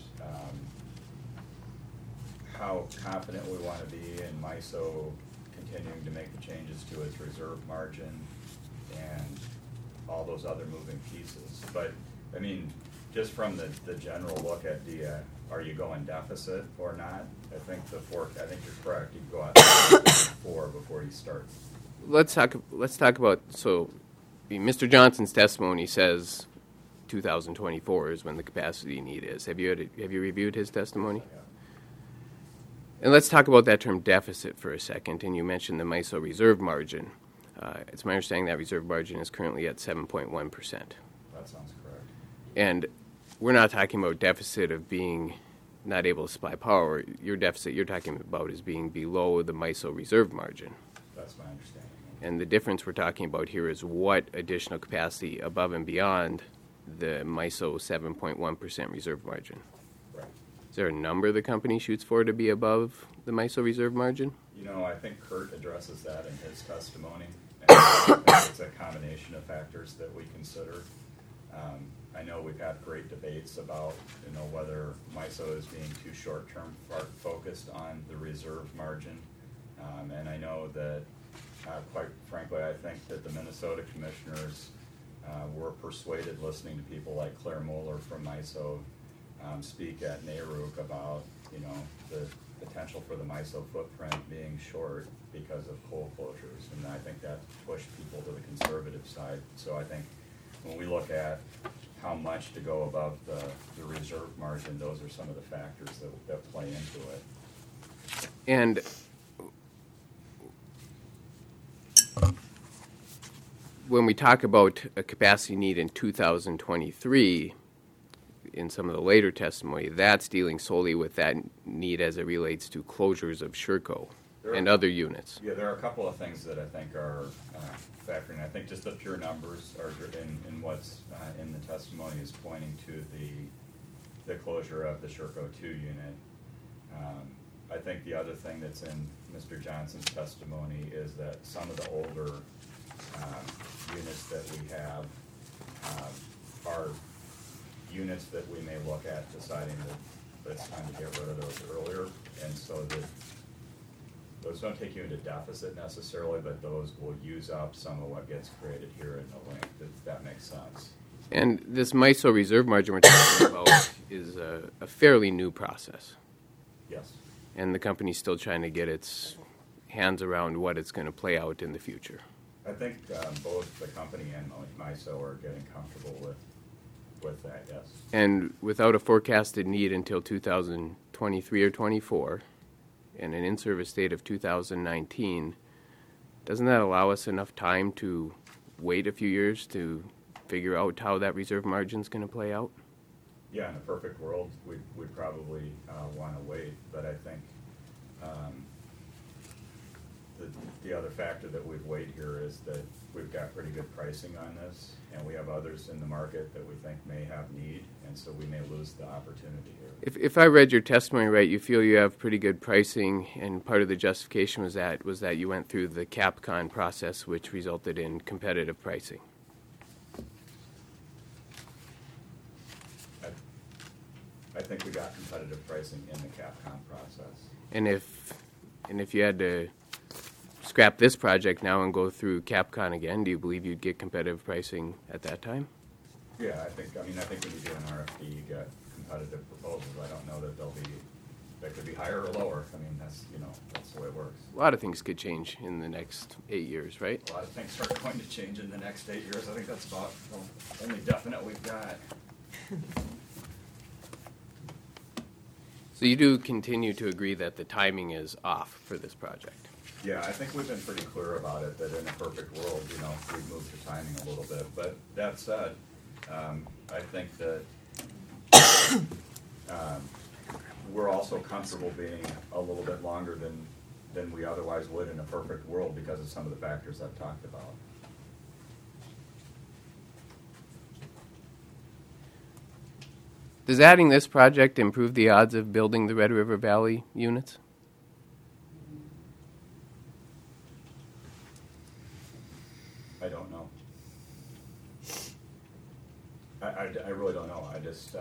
how confident we want to be in MISO continuing to make the changes to its reserve margin and all those other moving pieces. But I mean, just from the general look at are you going deficit or not? I think I think you're correct. You go out to 4 before you start. Let's talk about, so Mr. Johnson's testimony says 2024 is when the capacity need is. Have you reviewed his testimony? Yeah. And let's talk about that term deficit for a second. And you mentioned the MISO reserve margin. It's my understanding that reserve margin is currently at 7.1%. That sounds correct. And we're not talking about deficit of being not able to supply power. Your deficit you're talking about is being below the MISO reserve margin. That's my understanding. And the difference we're talking about here is what additional capacity above and beyond the MISO 7.1% reserve margin. Right. Is there a number the company shoots for to be above the MISO reserve margin? I think Kurt addresses that in his testimony. And I think it's a combination of factors that we consider. I know we've had great debates about, whether MISO is being too short-term focused on the reserve margin. And I know that, quite frankly, I think that the Minnesota commissioners were persuaded listening to people like Claire Moeller from MISO speak at NARUC about, the potential for the MISO footprint being short because of coal closures. And I think that pushed people to the conservative side. So I think when we look at how much to go above the reserve margin, those are some of the factors that play into it. And when we talk about a capacity need in 2023, in some of the later testimony, that's dealing solely with that need as it relates to closures of Sherco and other units. Yeah, there are a couple of things that I think are factoring. I think just the pure numbers are in what's in the testimony is pointing to the closure of the Sherco 2 unit. I think the other thing that's in Mr. Johnson's testimony is that some of the older units that we have are units that we may look at deciding that it's time to get rid of those earlier. And so those don't take you into deficit necessarily, but those will use up some of what gets created here in the link, if that makes sense. And this MISO reserve margin we're talking about is a fairly new process. Yes. And the company's still trying to get its hands around what it's going to play out in the future. I think both the company and MISO are getting comfortable with that, yes. And without a forecasted need until 2023 or 24, and an in-service date of 2019, doesn't that allow us enough time to wait a few years to figure out how that reserve margin is going to play out? Yeah, in a perfect world, we'd probably want to wait, but I think the other factor that we'd weighed here is that we've got pretty good pricing on this, and we have others in the market that we think may have need, and so we may lose the opportunity here. If I read your testimony right, you feel you have pretty good pricing, and part of the justification was that you went through the CapCon process, which resulted in competitive pricing. I think we got competitive pricing in the CapCon process. And if you had to scrap this project now and go through CapCon again, do you believe you'd get competitive pricing at that time? Yeah, I think when you do an RFP, you get competitive proposals. I don't know that they'll be That could be higher or lower. I mean, that's the way it works. A lot of things could change in the next 8 years, right? A lot of things are going to change in the next 8 years. I think that's about the only definite we've got. So you do continue to agree that the timing is off for this project? Yeah, I think we've been pretty clear about it, that in a perfect world, we'd move the timing a little bit. But that said, I think that we're also comfortable being a little bit longer than we otherwise would in a perfect world because of some of the factors I've talked about. Does adding this project improve the odds of building the Red River Valley units? I don't know. I really don't know. I just,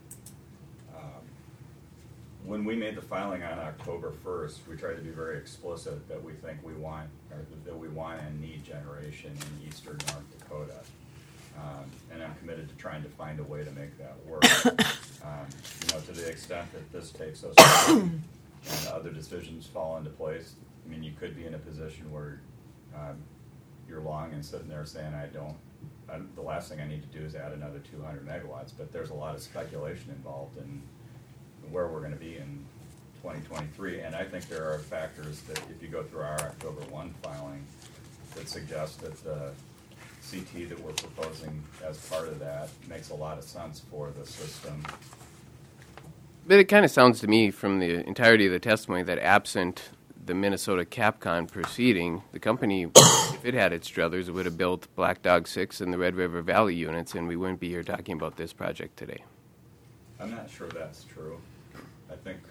when we made the filing on October 1st, we tried to be very explicit that we think we want, or that we want and need generation in eastern North Dakota. And I'm committed to trying to find a way to make that work. To the extent that this takes us and other decisions fall into place, I mean, you could be in a position where you're long and sitting there saying, the last thing I need to do is add another 200 megawatts, but there's a lot of speculation involved in where we're going to be in 2023. And I think there are factors that, if you go through our October 1 filing, that suggest that the CT that we're proposing as part of that makes a lot of sense for the system. But it kind of sounds to me from the entirety of the testimony that absent the Minnesota Capcom proceeding, the company, if it had its druthers, would have built Black Dog 6 and the Red River Valley units, and we wouldn't be here talking about this project today. I'm not sure that's true. I think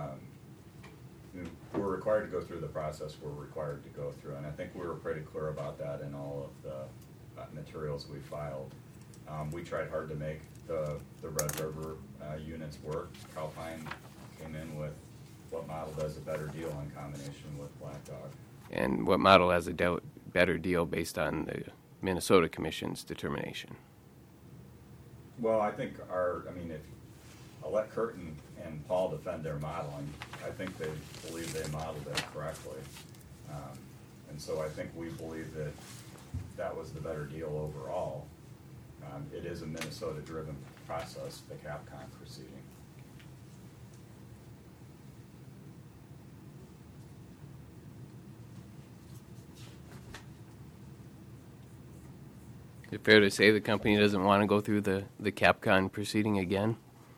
we're required to go through the process we're required to go through, and I think we were pretty clear about that in all of the materials we filed. We tried hard to make the Red River units work. Calpine came in with what model does a better deal in combination with Black Dog. And what model has a better deal based on the Minnesota Commission's determination? Well, I think if I'll let Kurt and Paul defend their modeling, I think they believe they modeled it correctly. And so I think we believe that was the better deal overall. It is a Minnesota-driven process, the Capcom proceeding. Is it fair to say the company doesn't want to go through the Capcom proceeding again?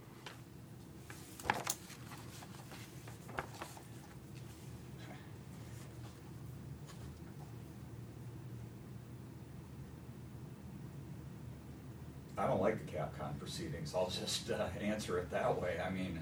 I don't like the Capcom proceedings. I'll just answer it that way. I mean,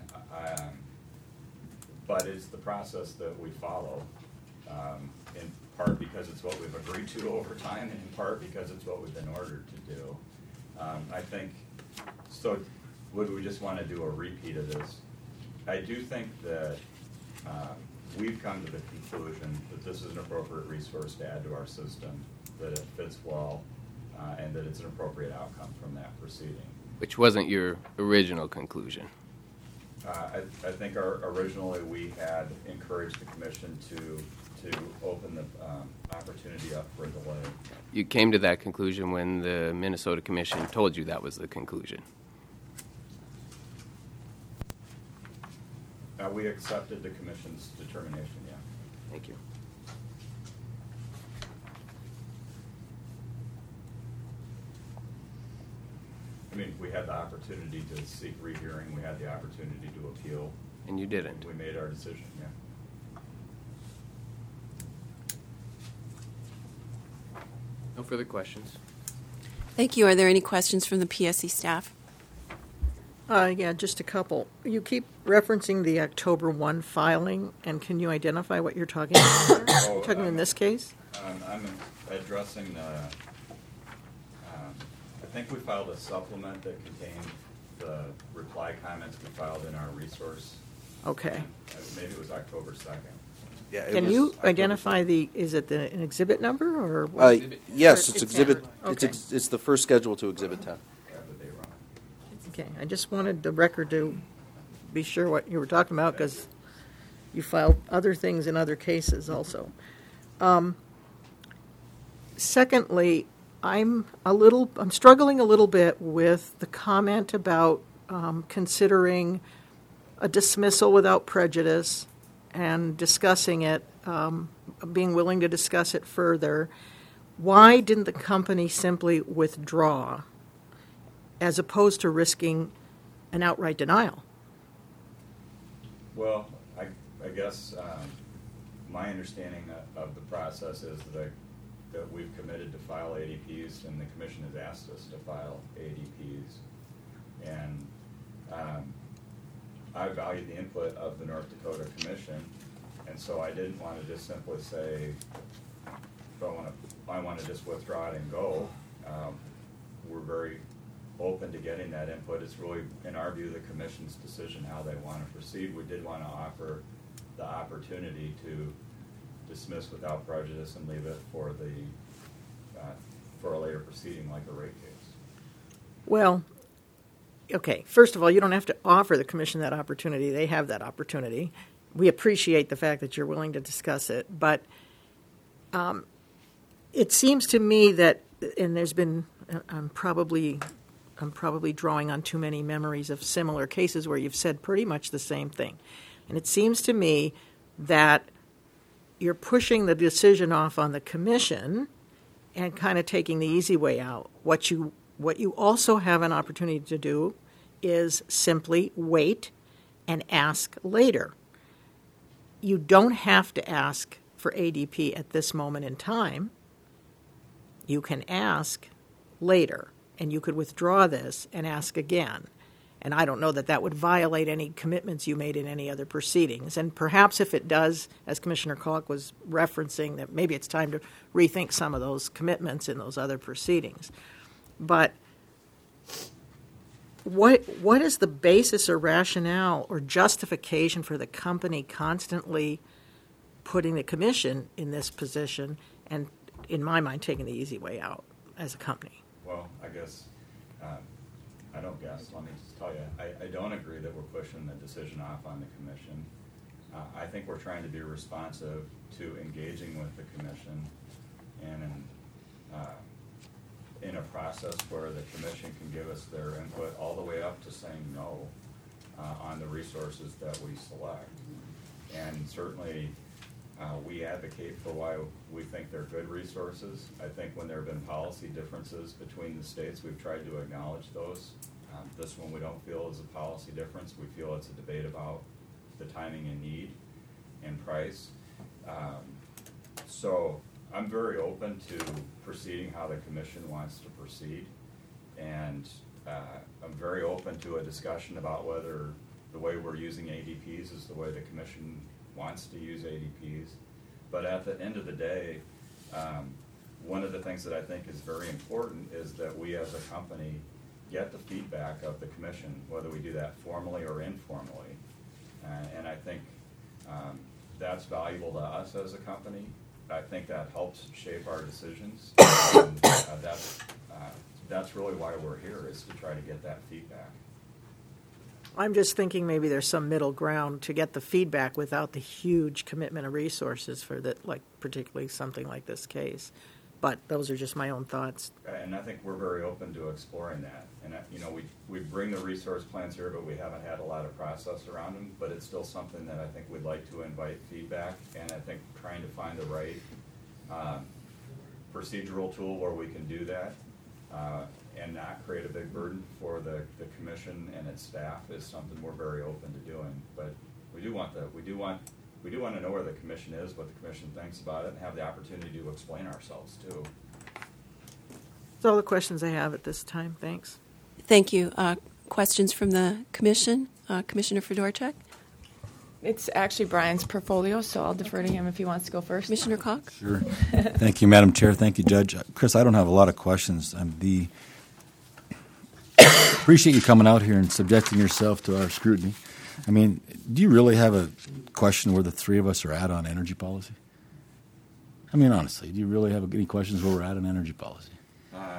but it's the process that we follow, in part because it's what we've agreed to over time, and in part because it's what we've been ordered to do. I think, so would we just want to do a repeat of this? I do think that we've come to the conclusion that this is an appropriate resource to add to our system, that it fits well, and that it's an appropriate outcome from that proceeding. Which wasn't your original conclusion. I think originally we had encouraged the commission to open the opportunity up for a delay. You came to that conclusion when the Minnesota Commission told you that was the conclusion. We accepted the commission's determination, yeah. Thank you. I mean, we had the opportunity to seek rehearing, we had the opportunity to appeal. And you didn't. We made our decision, yeah. No further questions. Thank you. Are there any questions from the PSC staff? Yeah, just a couple. You keep referencing the October 1 filing, and can you identify what you're talking about there? Talking in this case? I'm addressing the, I think we filed a supplement that contained the reply comments we filed in our resource. Okay. Maybe it was October 2nd. Yeah, Can you identify is it an exhibit number or what? Yes, it's exhibit. Okay. It's the first schedule to Exhibit 10. The day wrong. Okay, I just wanted the record to be sure what you were talking about because You filed other things in other cases also. Secondly, I'm struggling a little bit with the comment about considering a dismissal without prejudice and discussing it, being willing to discuss it further. Why didn't the company simply withdraw as opposed to risking an outright denial? Well, I guess my understanding of the process is that we've committed to file ADPs, and the commission has asked us to file ADPs. And I value the input of the North Dakota Commission, and so I didn't want to just simply say, I want to just withdraw it and go. We're very open to getting that input. It's really, in our view, the commission's decision how they want to proceed. We did want to offer the opportunity to dismiss without prejudice and leave it for a later proceeding like a rate case. Well, okay, first of all, you don't have to offer the commission that opportunity. They have that opportunity. We appreciate the fact that you're willing to discuss it, but it seems to me that, and there's been, I'm probably drawing on too many memories of similar cases where you've said pretty much the same thing. And it seems to me that you're pushing the decision off on the commission and kind of taking the easy way out. What you also have an opportunity to do is simply wait and ask later. You don't have to ask for ADP at this moment in time. You can ask later, and you could withdraw this and ask again. And I don't know that that would violate any commitments you made in any other proceedings. And perhaps if it does, as Commissioner Kalk was referencing, that maybe it's time to rethink some of those commitments in those other proceedings. But what is the basis or rationale or justification for the company constantly putting the commission in this position and, in my mind, taking the easy way out as a company? Well, I guess, I don't guess, let me just tell you, I don't agree that we're pushing the decision off on the commission. I think we're trying to be responsive to engaging with the commission and in a process where the commission can give us their input all the way up to saying no on the resources that we select. And certainly we advocate for why we think they're good resources. I think when there have been policy differences between the states, we've tried to acknowledge those. This one we don't feel is a policy difference. We feel it's a debate about the timing and need and price. So I'm very open to proceeding how the commission wants to proceed. And I'm very open to a discussion about whether the way we're using ADPs is the way the commission wants to use ADPs. But at the end of the day, one of the things that I think is very important is that we as a company get the feedback of the commission, whether we do that formally or informally. And I think that's valuable to us as a company. I think that helps shape our decisions. And that's really why we're here, is to try to get that feedback. I'm just thinking maybe there's some middle ground to get the feedback without the huge commitment of resources for that, like particularly something like this case. But those are just my own thoughts. And I think we're very open to exploring that. And we bring the resource plans here, but we haven't had a lot of process around them. But it's still something that I think we'd like to invite feedback. And I think trying to find the right procedural tool where we can do that and not create a big burden for the commission and its staff is something we're very open to doing. But we do want to know where the commission is, what the commission thinks about it, and have the opportunity to explain ourselves too. That's all the questions I have at this time. Thanks. Thank you. Questions from the commission? Commissioner Fedorchak? It's actually Brian's portfolio, so I'll defer to him if he wants to go first. Commissioner Kalk? Sure. Thank you, Madam Chair. Thank you, Judge. Chris, I don't have a lot of questions. Appreciate you coming out here and subjecting yourself to our scrutiny. I mean, do you really have a question where the three of us are at on energy policy? I mean, honestly, do you really have any questions where we're at on energy policy?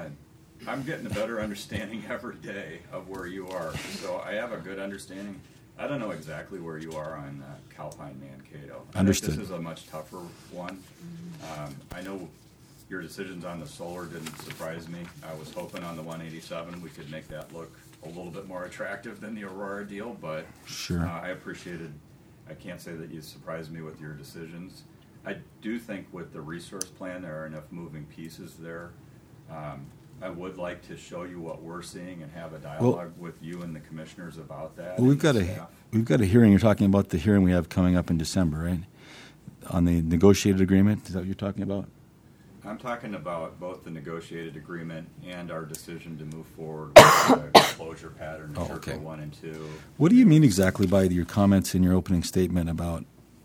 I'm getting a better understanding every day of where you are. So I have a good understanding. I don't know exactly where you are on Calpine Mankato. Understood. I think this is a much tougher one. I know your decisions on the solar didn't surprise me. I was hoping on the 187 we could make that look a little bit more attractive than the Aurora deal, but Sure. I appreciated. I can't say that you surprised me with your decisions. I do think with the resource plan there are enough moving pieces there. I would like to show you what we're seeing and have a dialogue with you and the commissioners about that. Well, and the staff. we've got a hearing. You're talking about the hearing we have coming up in December, right? On the negotiated agreement. Is that what you're talking about? I'm talking about both the negotiated agreement and our decision to move forward with the closure pattern in okay. Sherco 1 and 2. What do you mean exactly by your comments in your opening statement about?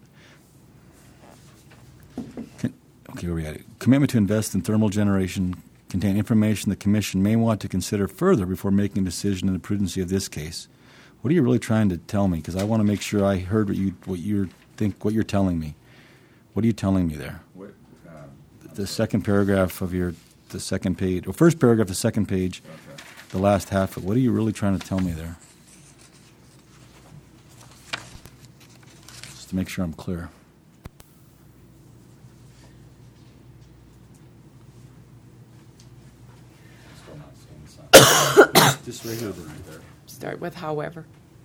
Okay, where we at? Commitment to invest in thermal generation contain information the Commission may want to consider further before making a decision in the prudency of this case. What are you really trying to tell me? Because I want to make sure I heard what you're telling me. What are you telling me there? What, The second paragraph of the second page, or first paragraph, the second page, okay. the last half. What are you really trying to tell me there? Just to make sure I'm clear. Still not seeing something. Just right here. Right there. Start with however.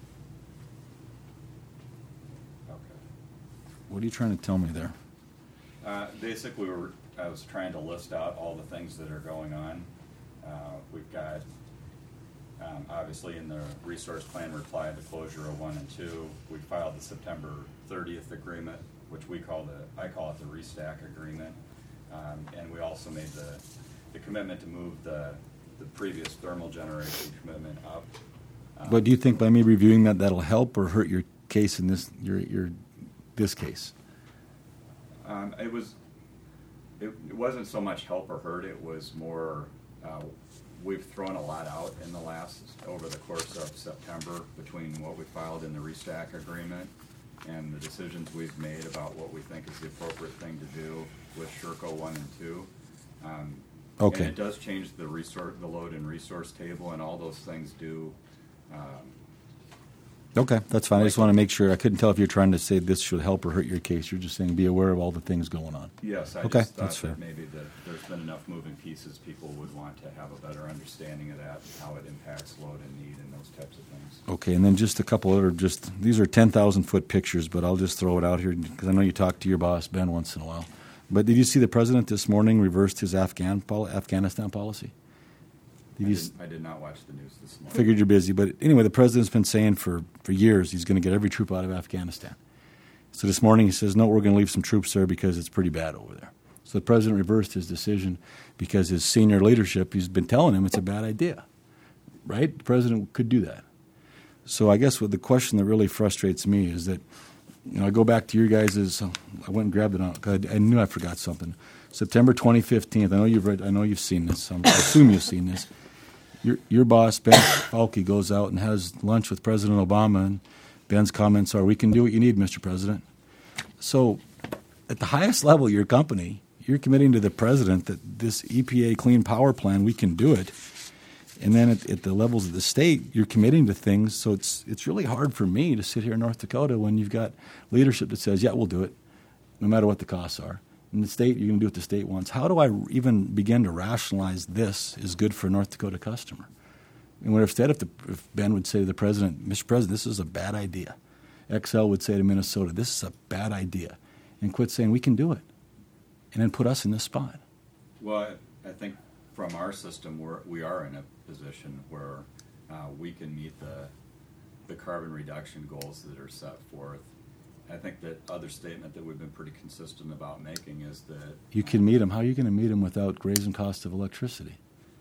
Okay. What are you trying to tell me there? Basically, I was trying to list out all the things that are going on. We've got, obviously, in the resource plan reply to closure of 1 and 2, we filed the September 30th agreement, which I call it the restack agreement. And we also made the commitment to move the previous thermal generation commitment up. But do you think by me reviewing that'll help or hurt your case in this this case? It wasn't so much help or hurt. It was more. We've thrown a lot out over the course of September between what we filed in the restack agreement and the decisions we've made about what we think is the appropriate thing to do with Sherco 1 and 2. Okay. And it does change the load and resource table, and all those things do. Okay, that's fine. I just want to make sure. I couldn't tell if you're trying to say this should help or hurt your case. You're just saying be aware of all the things going on. Yes, I Okay, just thought that's fair. that maybe there's been enough moving pieces. People would want to have a better understanding of that, and how it impacts load and need and those types of things. Okay, and then just a couple other, these are 10,000-foot pictures, but I'll just throw it out here because I know you talk to your boss, Ben, once in a while. But did you see the president this morning reversed his Afghanistan policy? I did not watch the news this morning. Figured you're busy, but anyway, the president's been saying for years he's going to get every troop out of Afghanistan. So this morning he says, no, we're going to leave some troops there because it's pretty bad over there. So the president reversed his decision because his senior leadership, he's been telling him it's a bad idea, right? The president could do that. So I guess what the question that really frustrates me is that, I go back to your guys' I went and grabbed it out. I knew I forgot something. September 2015. I know you've seen this. I assume you've seen this. Your boss, Ben Falke, goes out and has lunch with President Obama, and Ben's comments are, we can do what you need, Mr. President. So at the highest level of your company, you're committing to the president that this EPA Clean Power Plan, we can do it. And then at the levels of the state, you're committing to things. So it's really hard for me to sit here in North Dakota when you've got leadership that says, yeah, we'll do it, no matter what the costs are. In the state, you're going to do what the state wants. How do I even begin to rationalize this is good for a North Dakota customer? And what if Ben would say to the president, Mr. President, this is a bad idea. XL would say to Minnesota, this is a bad idea. And quit saying, we can do it. And then put us in this spot. Well, I think from our system, we are in a position where we can meet the carbon reduction goals that are set forth. I think that other statement that we've been pretty consistent about making is that you can meet them. How are you going to meet them without raising cost of electricity?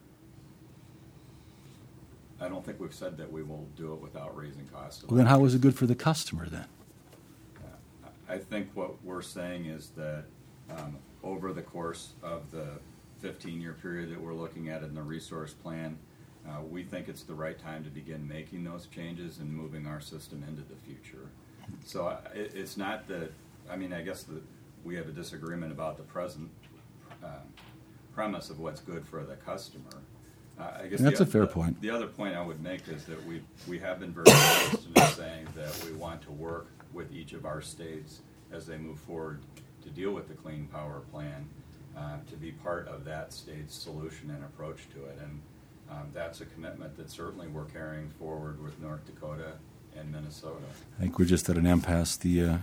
I don't think we've said that we will do it without raising costs. Well, then how is it good for the customer then? I think what we're saying is that over the course of the 15-year period that we're looking at in the resource plan, we think it's the right time to begin making those changes and moving our system into the future. So it's not that, I guess that we have a disagreement about the present premise of what's good for the customer. I guess And that's a fair the point. The other point I would make is that we have been very consistent in saying that we want to work with each of our states as they move forward to deal with the Clean Power Plan, to be part of that state's solution and approach to it. And that's a commitment that certainly we're carrying forward with North Dakota and Minnesota. I think we're just at an impasse.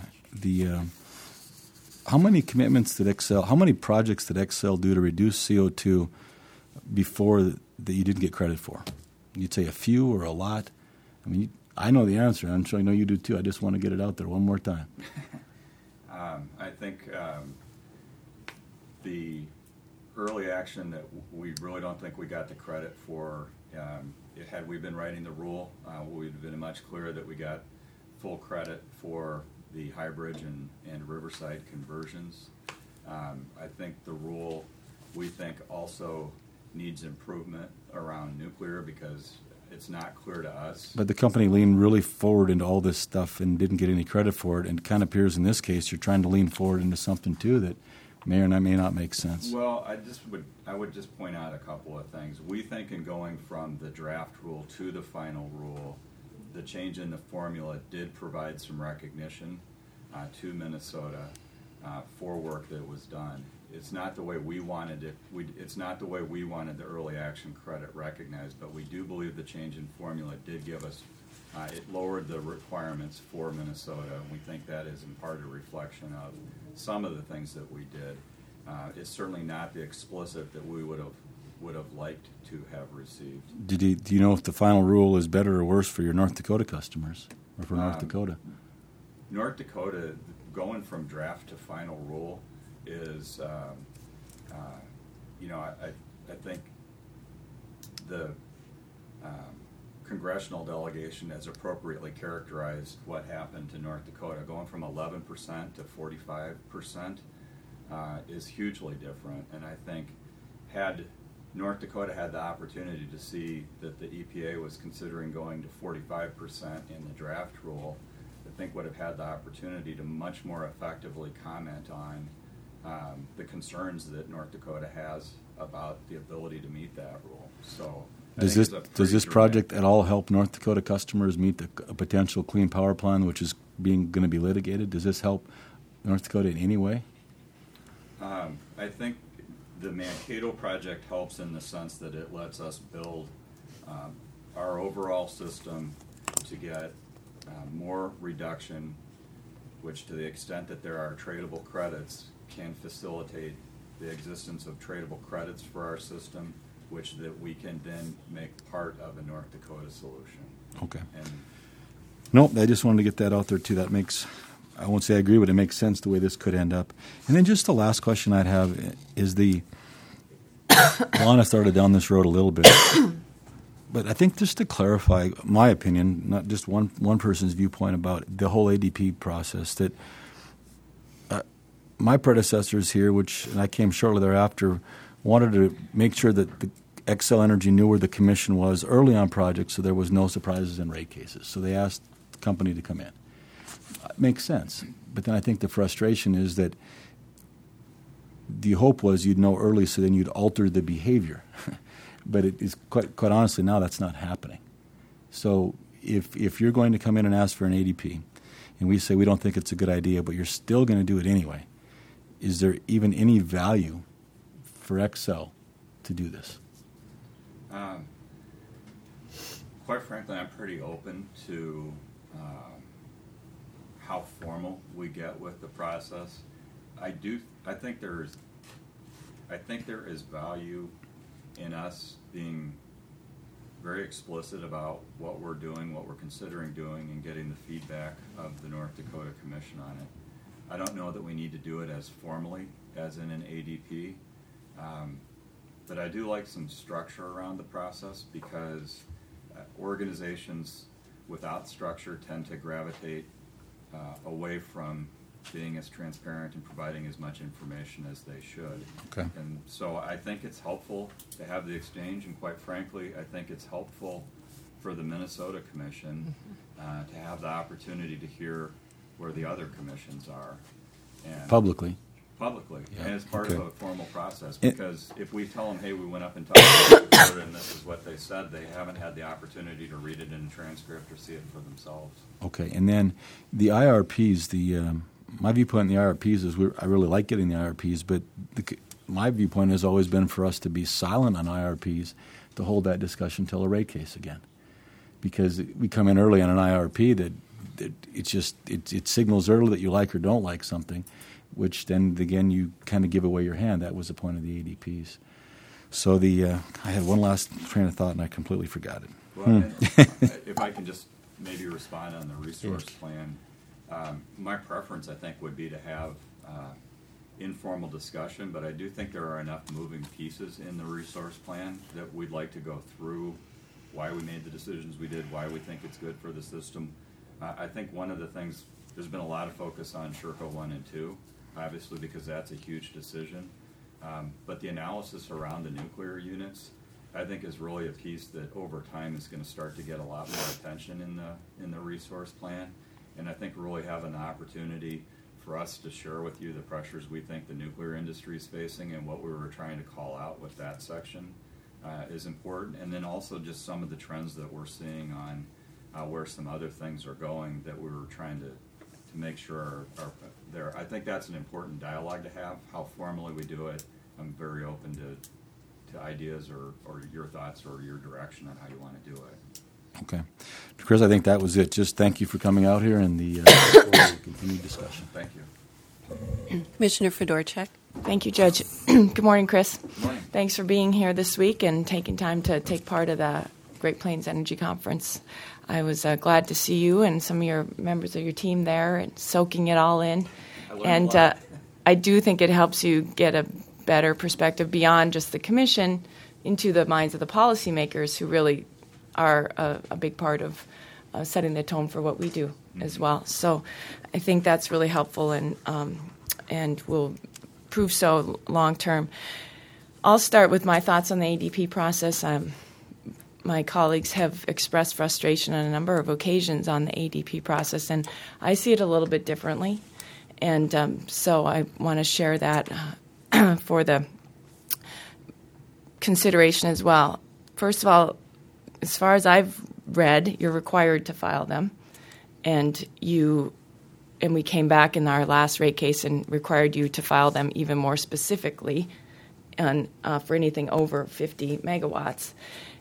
How many commitments did Xcel, how many projects did Xcel do to reduce CO2 before that you didn't get credit for? You'd say a few or a lot? I mean, I know the answer. I'm sure I know you do too. I just want to get it out there one more time. I think the early action that we really don't think we got the credit for, had we been writing the rule, we'd have been much clearer that we got full credit for the High Bridge and Riverside conversions. I think the rule, we think, also needs improvement around nuclear because it's not clear to us. But the company leaned really forward into all this stuff and didn't get any credit for it. And it kind of appears in this case you're trying to lean forward into something too that may or may not make sense. Well, I would just point out a couple of things. We think in going from the draft rule to the final rule, the change in the formula did provide some recognition to Minnesota for work that was done. It's not the way we wanted it. It's not the way we wanted the early action credit recognized, but we do believe the change in formula did give us, it lowered the requirements for Minnesota, and we think that is in part a reflection of some of the things that we did. It's certainly not the explicit that we would have liked to have received. Do you know if the final rule is better or worse for your North Dakota customers or for North Dakota? North Dakota, going from draft to final rule is, I think the congressional delegation has appropriately characterized what happened to North Dakota. Going from 11% to 45% is hugely different, and I think had North Dakota had the opportunity to see that the EPA was considering going to 45% in the draft rule, I think would have had the opportunity to much more effectively comment on the concerns that North Dakota has about the ability to meet that rule. So, Does this project at all help North Dakota customers meet a potential clean power plan, which is going to be litigated? Does this help North Dakota in any way? I think the Mankato project helps in the sense that it lets us build our overall system to get more reduction, which to the extent that there are tradable credits can facilitate the existence of tradable credits for our system, which that we can then make part of a North Dakota solution. Okay. And Nope, I just wanted to get that out there too. That makes, I won't say I agree, but it makes sense the way this could end up. And then just the last question I'd have is Lana started down this road a little bit, but I think just to clarify my opinion, not just one person's viewpoint about the whole ADP process, that my predecessors here, and I came shortly thereafter, wanted to make sure that the Xcel Energy knew where the commission was early on projects so there was no surprises in rate cases. So they asked the company to come in. It makes sense. But then I think the frustration is that the hope was you'd know early so then you'd alter the behavior. But it is quite honestly now that's not happening. So if you're going to come in and ask for an ADP and we say we don't think it's a good idea but you're still going to do it anyway, is there even any value for Xcel to do this? Quite frankly, I'm pretty open to how formal we get with the process. I think there is value in us being very explicit about what we're doing, what we're considering doing, and getting the feedback of the North Dakota Commission on it. I don't know that we need to do it as formally as in an ADP, but I do like some structure around the process because organizations without structure tend to gravitate away from being as transparent and providing as much information as they should. Okay. And so I think it's helpful to have the exchange, and quite frankly, I think it's helpful for the Minnesota Commission to have the opportunity to hear where the other commissions are. And Publicly. publicly, Yeah, and it's part okay. of a formal process, It- because if we tell them, hey, we went up and talked to the board and this is what they said, they haven't had the opportunity to read it in a transcript or see it for themselves. Okay, and then the IRPs, my viewpoint on the IRPs is I really like getting the IRPs, but my viewpoint has always been for us to be silent on IRPs, to hold that discussion till a rate case again. Because we come in early on an IRP that it signals early that you like or don't like something, which then again you kind of give away your hand. That was the point of the ADPs. So I had one last train of thought and I completely forgot it. Well, and if I can just maybe respond on the resource plan, my preference, I think, would be to have informal discussion, but I do think there are enough moving pieces in the resource plan that we'd like to go through why we made the decisions we did, why we think it's good for the system. I think one of the things, there's been a lot of focus on Sherco 1 and 2, obviously because that's a huge decision. But the analysis around the nuclear units, I think, is really a piece that over time is going to start to get a lot more attention in the resource plan. And I think really having the opportunity for us to share with you the pressures we think the nuclear industry is facing and what we were trying to call out with that section is important. And then also just some of the trends that we're seeing on where some other things are going that we were trying to make sure are there. I think that's an important dialogue to have. How formally we do it, I'm very open to ideas or your thoughts or your direction on how you want to do it. Okay. Chris, I think that was it. Just thank you for coming out here and the continued discussion. Thank you. Commissioner Fedorchak. Thank you, Judge. Good morning, Chris. Good morning. Thanks for being here this week and taking time to take part of the Great Plains Energy Conference. I was glad to see you and some of your members of your team there and soaking it all in. I learned And a lot. I do think it helps you get a better perspective beyond just the commission into the minds of the policymakers who really are a big part of setting the tone for what we do as well. So I think that's really helpful and will prove so long term. I'll start with my thoughts on the ADP process. My colleagues have expressed frustration on a number of occasions on the ADP process, and I see it a little bit differently. And so I want to share that for the consideration as well. First of all, as far as I've read, you're required to file them, and we came back in our last rate case and required you to file them even more specifically, and for anything over 50 megawatts,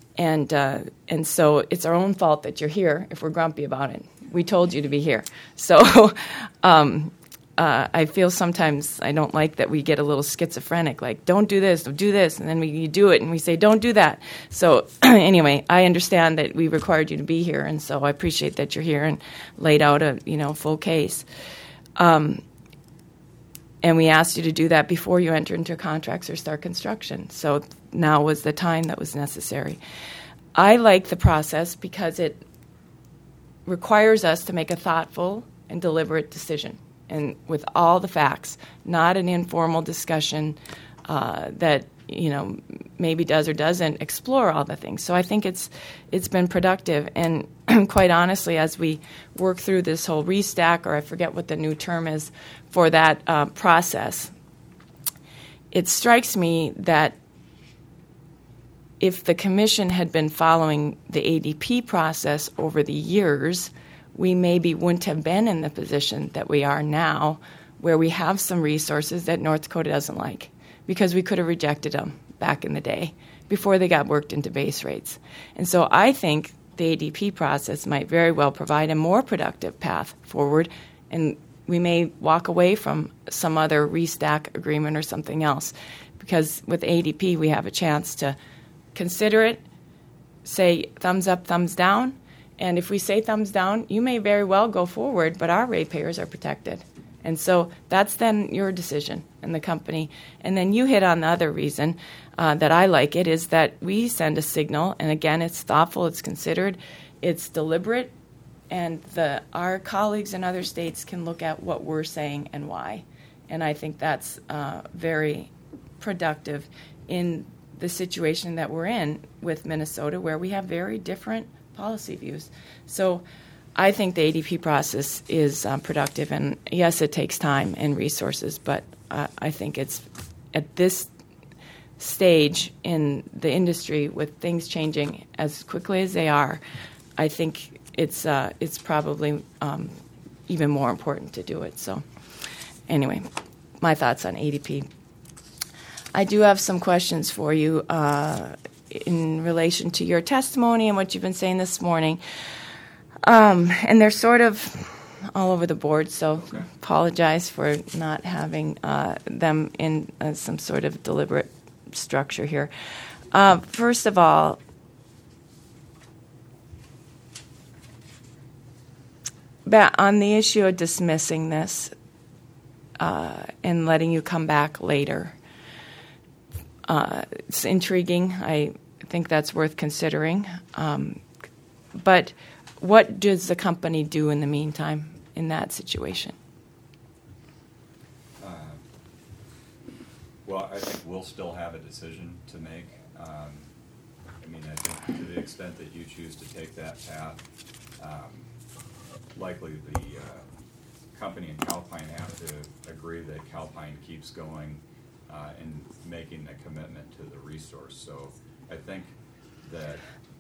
and so it's our own fault that you're here if we're grumpy about it. We told you to be here, so. I feel sometimes I don't like that we get a little schizophrenic, like, don't do this, and then you do it, and we say, don't do that. So anyway, I understand that we required you to be here, and so I appreciate that you're here and laid out a full case. And we asked you to do that before you enter into contracts or start construction. So now was the time that was necessary. I like the process because it requires us to make a thoughtful and deliberate decision, and with all the facts, not an informal discussion that maybe does or doesn't explore all the things. So I think it's been productive, and quite honestly, as we work through this whole restack, or I forget what the new term is for that process, it strikes me that if the commission had been following the ADP process over the years, we maybe wouldn't have been in the position that we are now, where we have some resources that North Dakota doesn't like, because we could have rejected them back in the day before they got worked into base rates. And so I think the ADP process might very well provide a more productive path forward, and we may walk away from some other restack agreement or something else, because with ADP we have a chance to consider it, say thumbs up, thumbs down. And if we say thumbs down, you may very well go forward, but our ratepayers are protected. And so that's then your decision and the company. And then you hit on the other reason that I like it, is that we send a signal. And again, it's thoughtful, it's considered, it's deliberate, and our colleagues in other states can look at what we're saying and why. And I think that's very productive in the situation that we're in with Minnesota, where we have very different policy views. So I think the ADP process is productive, and yes, it takes time and resources, but I think it's at this stage in the industry with things changing as quickly as they are, I think it's probably even more important to do it. So anyway, my thoughts on ADP. I do have some questions for you in relation to your testimony and what you've been saying this morning. And they're sort of all over the board, so apologize for not having them in some sort of deliberate structure here. First of all, on the issue of dismissing this and letting you come back later, it's intriguing. I think that's worth considering. But what does the company do in the meantime in that situation? Well, I think we'll still have a decision to make. I mean, I think to the extent that you choose to take that path, likely the company and Calpine have to agree that Calpine keeps going and making a commitment to the resource. So I think that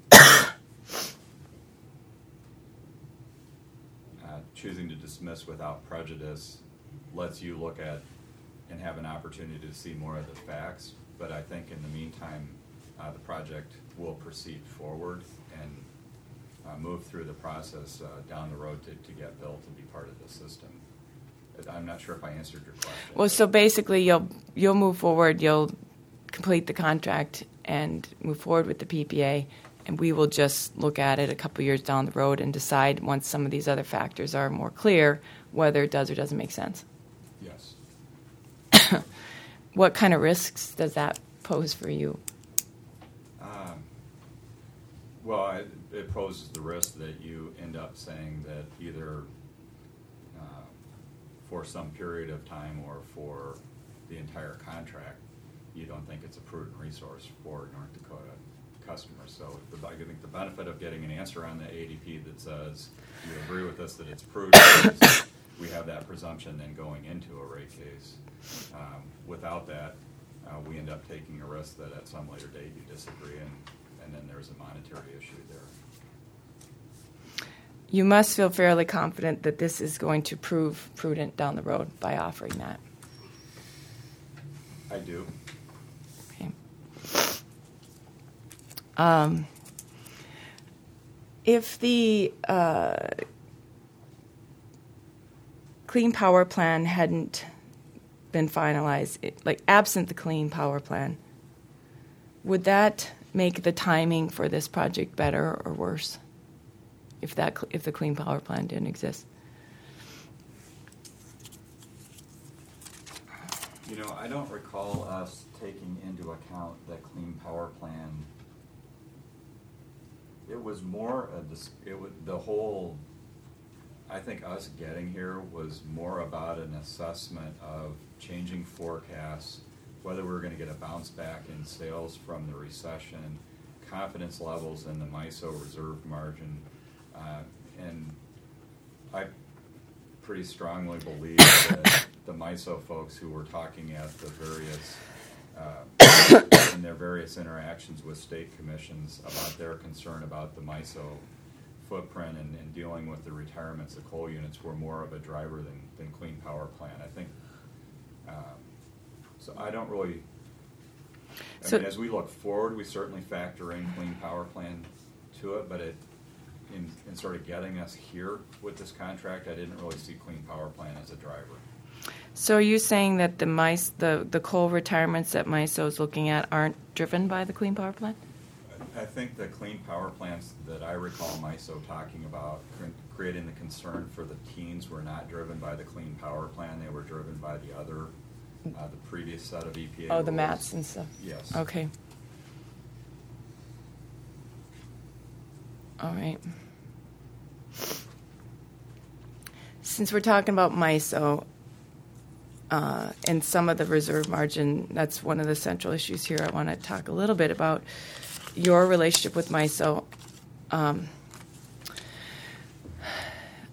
choosing to dismiss without prejudice lets you look at and have an opportunity to see more of the facts. But I think in the meantime, the project will proceed forward and move through the process down the road to get built and be part of the system. I'm not sure if I answered your question. Well, so basically you'll move forward, you'll complete the contract and move forward with the PPA, and we will just look at it a couple years down the road and decide once some of these other factors are more clear whether it does or doesn't make sense. Yes. What kind of risks does that pose for you? Well, it poses the risk that you end up saying that either for some period of time or for the entire contract, you don't think it's a prudent resource for North Dakota customers. So I think the benefit of getting an answer on the ADP that says you agree with us that it's prudent is we have that presumption then going into a rate case. Without that, we end up taking a risk that at some later date you disagree and then there's a monetary issue there. You must feel fairly confident that this is going to prove prudent down the road by offering that. I do. Okay. If the Clean Power Plan hadn't been finalized, like absent the Clean Power Plan, would that make the timing for this project better or worse? If the Clean Power Plan didn't exist? You know, I don't recall us taking into account the Clean Power Plan. It was more the whole. I think us getting here was more about an assessment of changing forecasts, whether we were going to get a bounce back in sales from the recession, confidence levels in the MISO reserve margin. And I pretty strongly believe that the MISO folks who were talking at the various, in their various interactions with state commissions about their concern about the MISO footprint and dealing with the retirements of coal units were more of a driver than Clean Power Plan. I think, so I don't really, I mean, as we look forward, we certainly factor in Clean Power Plan to it, but in sort of getting us here with this contract, I didn't really see Clean Power Plan as a driver. So are you saying that the coal retirements that MISO is looking at aren't driven by the Clean Power Plan? I think the Clean Power Plans that I recall MISO talking about creating the concern for the teens were not driven by the Clean Power Plan. They were driven by the other, the previous set of EPA rules. The MATs and stuff? Yes. Okay. All right. Since we're talking about MISO and some of the reserve margin, that's one of the central issues here. I want to talk a little bit about your relationship with MISO.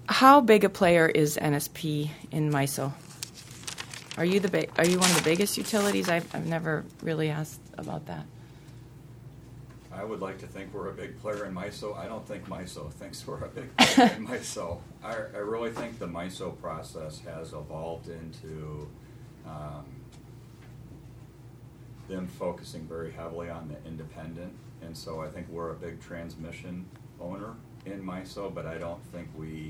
How big a player is NSP in MISO? Are you one of the biggest utilities? I've never really asked about that. I would like to think we're a big player in MISO. I don't think MISO thinks we're a big player in MISO. I really think the MISO process has evolved into them focusing very heavily on the independent, and so I think we're a big transmission owner in MISO, but I don't think we,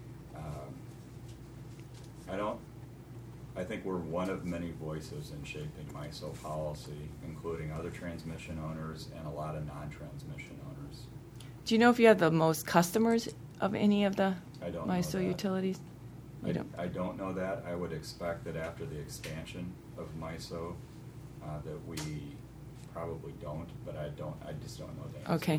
I think we're one of many voices in shaping MISO policy, including other transmission owners and a lot of non-transmission owners. Do you know if you have the most customers of any of the I don't know MISO that. utilities? I don't know that. I would expect that after the expansion of MISO, that we probably don't, but I just don't know that. Okay.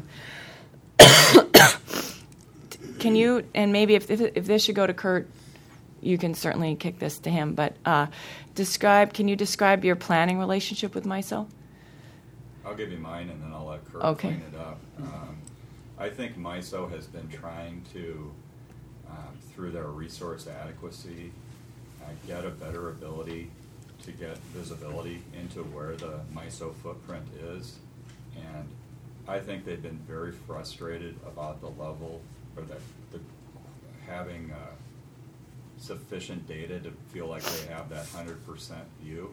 Can you, and maybe if this should go to Kurt, you can certainly kick this to him, but can you describe your planning relationship with MISO? I'll give you mine, and then I'll let Kurt Okay. clean it up. I think MISO has been trying to, through their resource adequacy, get a better ability to get visibility into where the MISO footprint is. And I think they've been very frustrated about the level, or the having sufficient data to feel like they have that 100% view.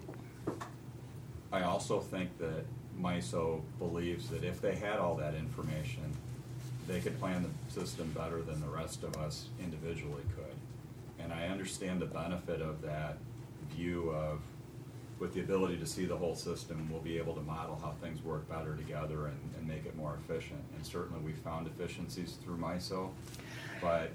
I also think that MISO believes that if they had all that information, they could plan the system better than the rest of us individually could. And I understand the benefit of that view of, with the ability to see the whole system, we'll be able to model how things work better together and make it more efficient. And certainly we found efficiencies through MISO, but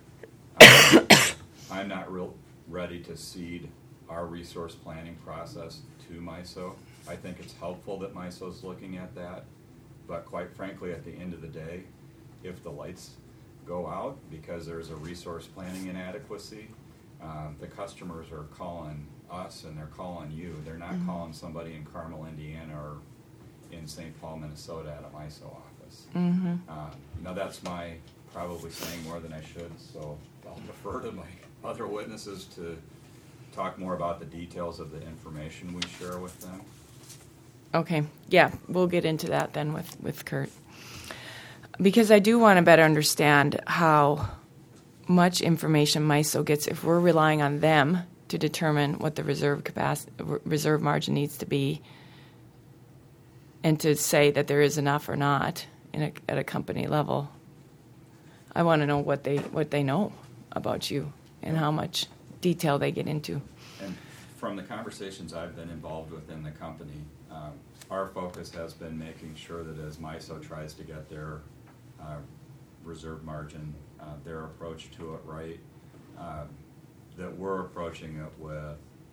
I'm not ready to cede our resource planning process to MISO. I think it's helpful that MISO's looking at that, but quite frankly, at the end of the day, if the lights go out because there's a resource planning inadequacy, the customers are calling us and they're calling you. They're not calling somebody in Carmel, Indiana, or in St. Paul, Minnesota at a MISO office. Now that's my probably saying more than I should, so I'll defer to my other witnesses to talk more about the details of the information we share with them. Okay, yeah, we'll get into that then with Kurt. Because I do want to better understand how much information MISO gets if we're relying on them to determine what the reserve margin needs to be, and to say that there is enough or not at a company level. I want to know what they know about you and how much detail they get into. And from the conversations I've been involved with in the company, our focus has been making sure that as MISO tries to get their reserve margin, their approach to it right, that we're approaching it with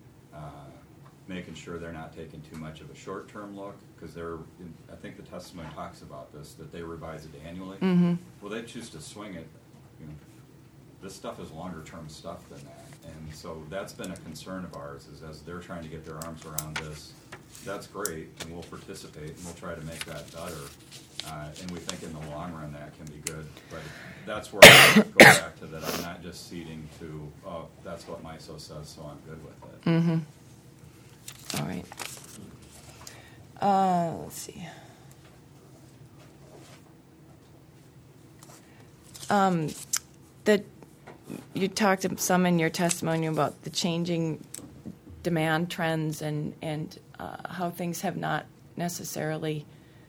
making sure they're not taking too much of a short-term look, because I think the testimony talks about this, that they revise it annually. Well, they choose to swing it. This stuff is longer-term stuff than that, and so that's been a concern of ours, is as they're trying to get their arms around this, that's great, and we'll participate, and we'll try to make that better. And we think in the long run that can be good. But that's where I go back to that. I'm not just ceding to, oh, that's what MISO says, so I'm good with it. All right. Let's see. You talked some in your testimony about the changing demand trends and how things have not necessarily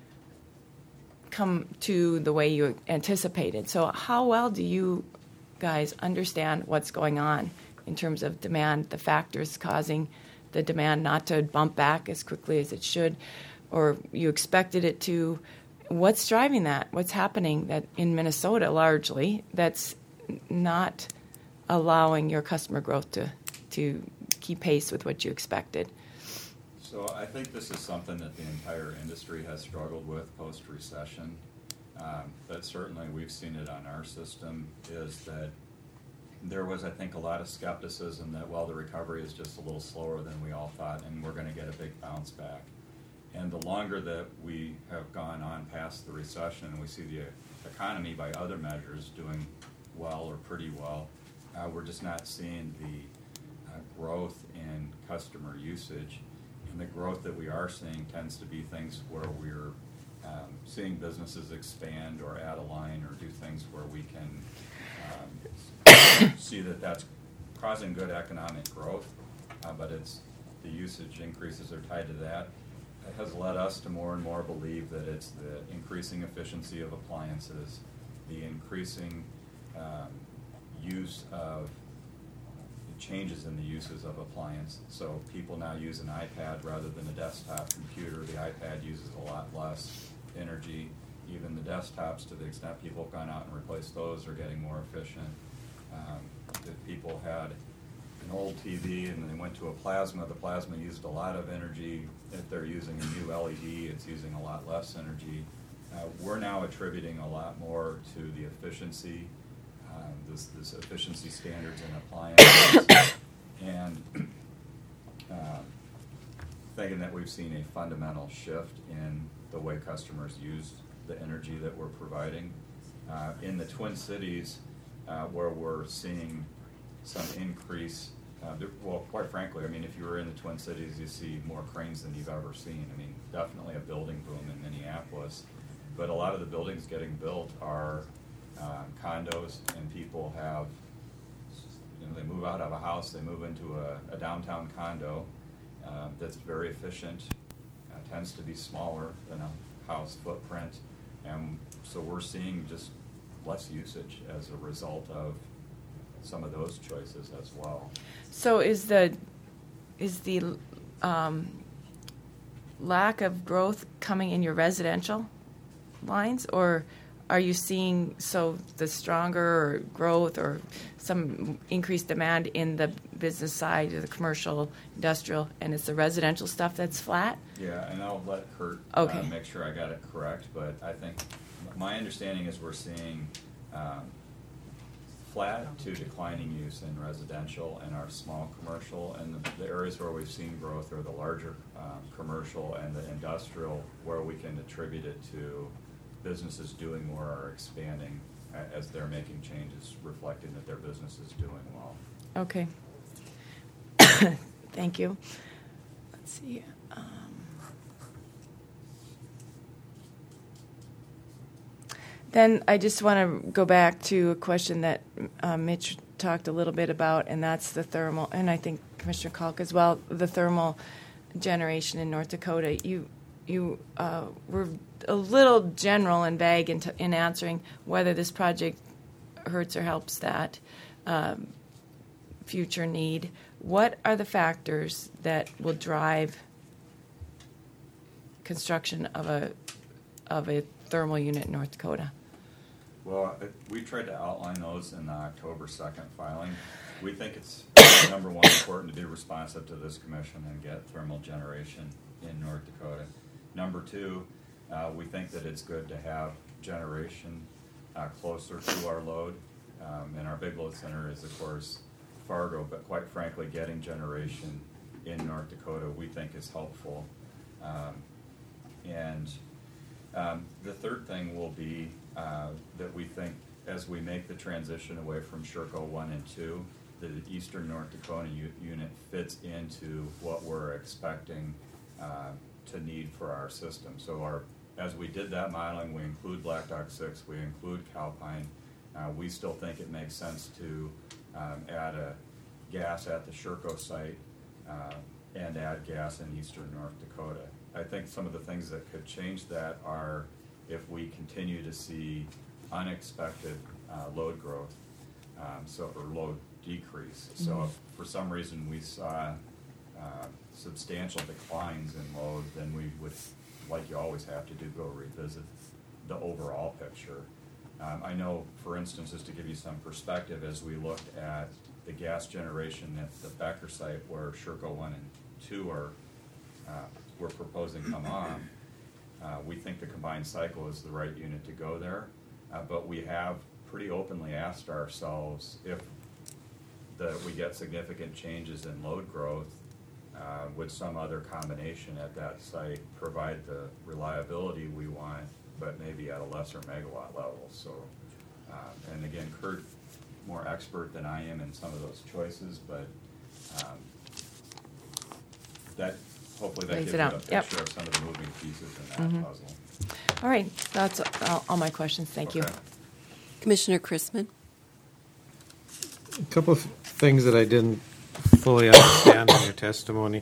come to the way you anticipated. So how well do you guys understand what's going on in terms of demand, the factors causing the demand not to bump back as quickly as it should, or you expected it to? What's driving that? What's happening that in Minnesota largely that's not allowing your customer growth to keep pace with what you expected? So I think this is something that the entire industry has struggled with post-recession. But certainly we've seen it on our system, is that there was, I think, a lot of skepticism that, well, the recovery is just a little slower than we all thought, and we're going to get a big bounce back. And the longer that we have gone on past the recession, and we see the economy by other measures doing well or pretty well, we're just not seeing the growth in customer usage. And the growth that we are seeing tends to be things where we're seeing businesses expand or add a line or do things where we can see that that's causing good economic growth, but it's the usage increases are tied to that. It has led us to more and more believe that it's the increasing efficiency of appliances, the increasing use of changes in the uses of appliance. So people now use an iPad rather than a desktop computer. The iPad uses a lot less energy. Even the desktops, to the extent people have gone out and replaced those, are getting more efficient. If people had an old TV and they went to a plasma, the plasma used a lot of energy. If they're using a new LED, it's using a lot less energy. We're now attributing a lot more to the efficiency, this efficiency standards in appliances, and thinking that we've seen a fundamental shift in the way customers use the energy that we're providing. In the Twin Cities, where we're seeing some increase, well, quite frankly, I mean, if you were in the Twin Cities, you see more cranes than you've ever seen. I mean, definitely a building boom in Minneapolis, but a lot of the buildings getting built are condos, and people have, they move out of a house, they move into a downtown condo that's very efficient, tends to be smaller than a house footprint, and so we're seeing just less usage as a result of some of those choices as well. So is the lack of growth coming in your residential lines, or are you seeing the stronger growth or some increased demand in the business side or the commercial, industrial, and it's the residential stuff that's flat? Yeah, and I'll let Kurt make sure I got it correct, but I think my understanding is we're seeing flat to declining use in residential and our small commercial, and the areas where we've seen growth are the larger commercial and the industrial, where we can attribute it to businesses doing more or expanding as they're making changes, reflecting that their business is doing well. Okay. Thank you. Let's see. Then I just want to go back to a question that Mitch talked a little bit about, and that's the thermal, and I think Commissioner Kalk as well, the thermal generation in North Dakota. You were a little general and vague in answering whether this project hurts or helps that future need. What are the factors that will drive construction of a thermal unit in North Dakota? Well, we tried to outline those in the October 2nd filing. We think it's, number one, important to be responsive to this commission and get thermal generation in North Dakota. Number two, we think that it's good to have generation closer to our load. And our big load center is, of course, Fargo, but quite frankly, getting generation in North Dakota we think is helpful. The third thing will be that we think as we make the transition away from Sherco 1 and 2, the Eastern North Dakota unit fits into what we're expecting to need for our system. So as we did that modeling, we include Black Duck 6, we include Calpine. We still think it makes sense to add a gas at the Sherco site and add gas in Eastern North Dakota. I think some of the things that could change that are if we continue to see unexpected load growth, or load decrease. Mm-hmm. So if for some reason we saw substantial declines in load, then we would, like you always have to do, go revisit the overall picture. I know, for instance, just to give you some perspective, as we looked at the gas generation at the Becker site where Sherco 1 and 2 we're proposing come on, we think the combined cycle is the right unit to go there, but we have pretty openly asked ourselves if we get significant changes in load growth, would some other combination at that site provide the reliability we want, but maybe at a lesser megawatt level. So, and again, Kurt more expert than I am in some of those choices, but that hopefully that Lays gives it you a out. Yep. picture of some of the moving pieces in that puzzle. All right, that's all my questions. Thank you. Okay. Commissioner Chrisman? A couple of things that I didn't fully understand in your testimony.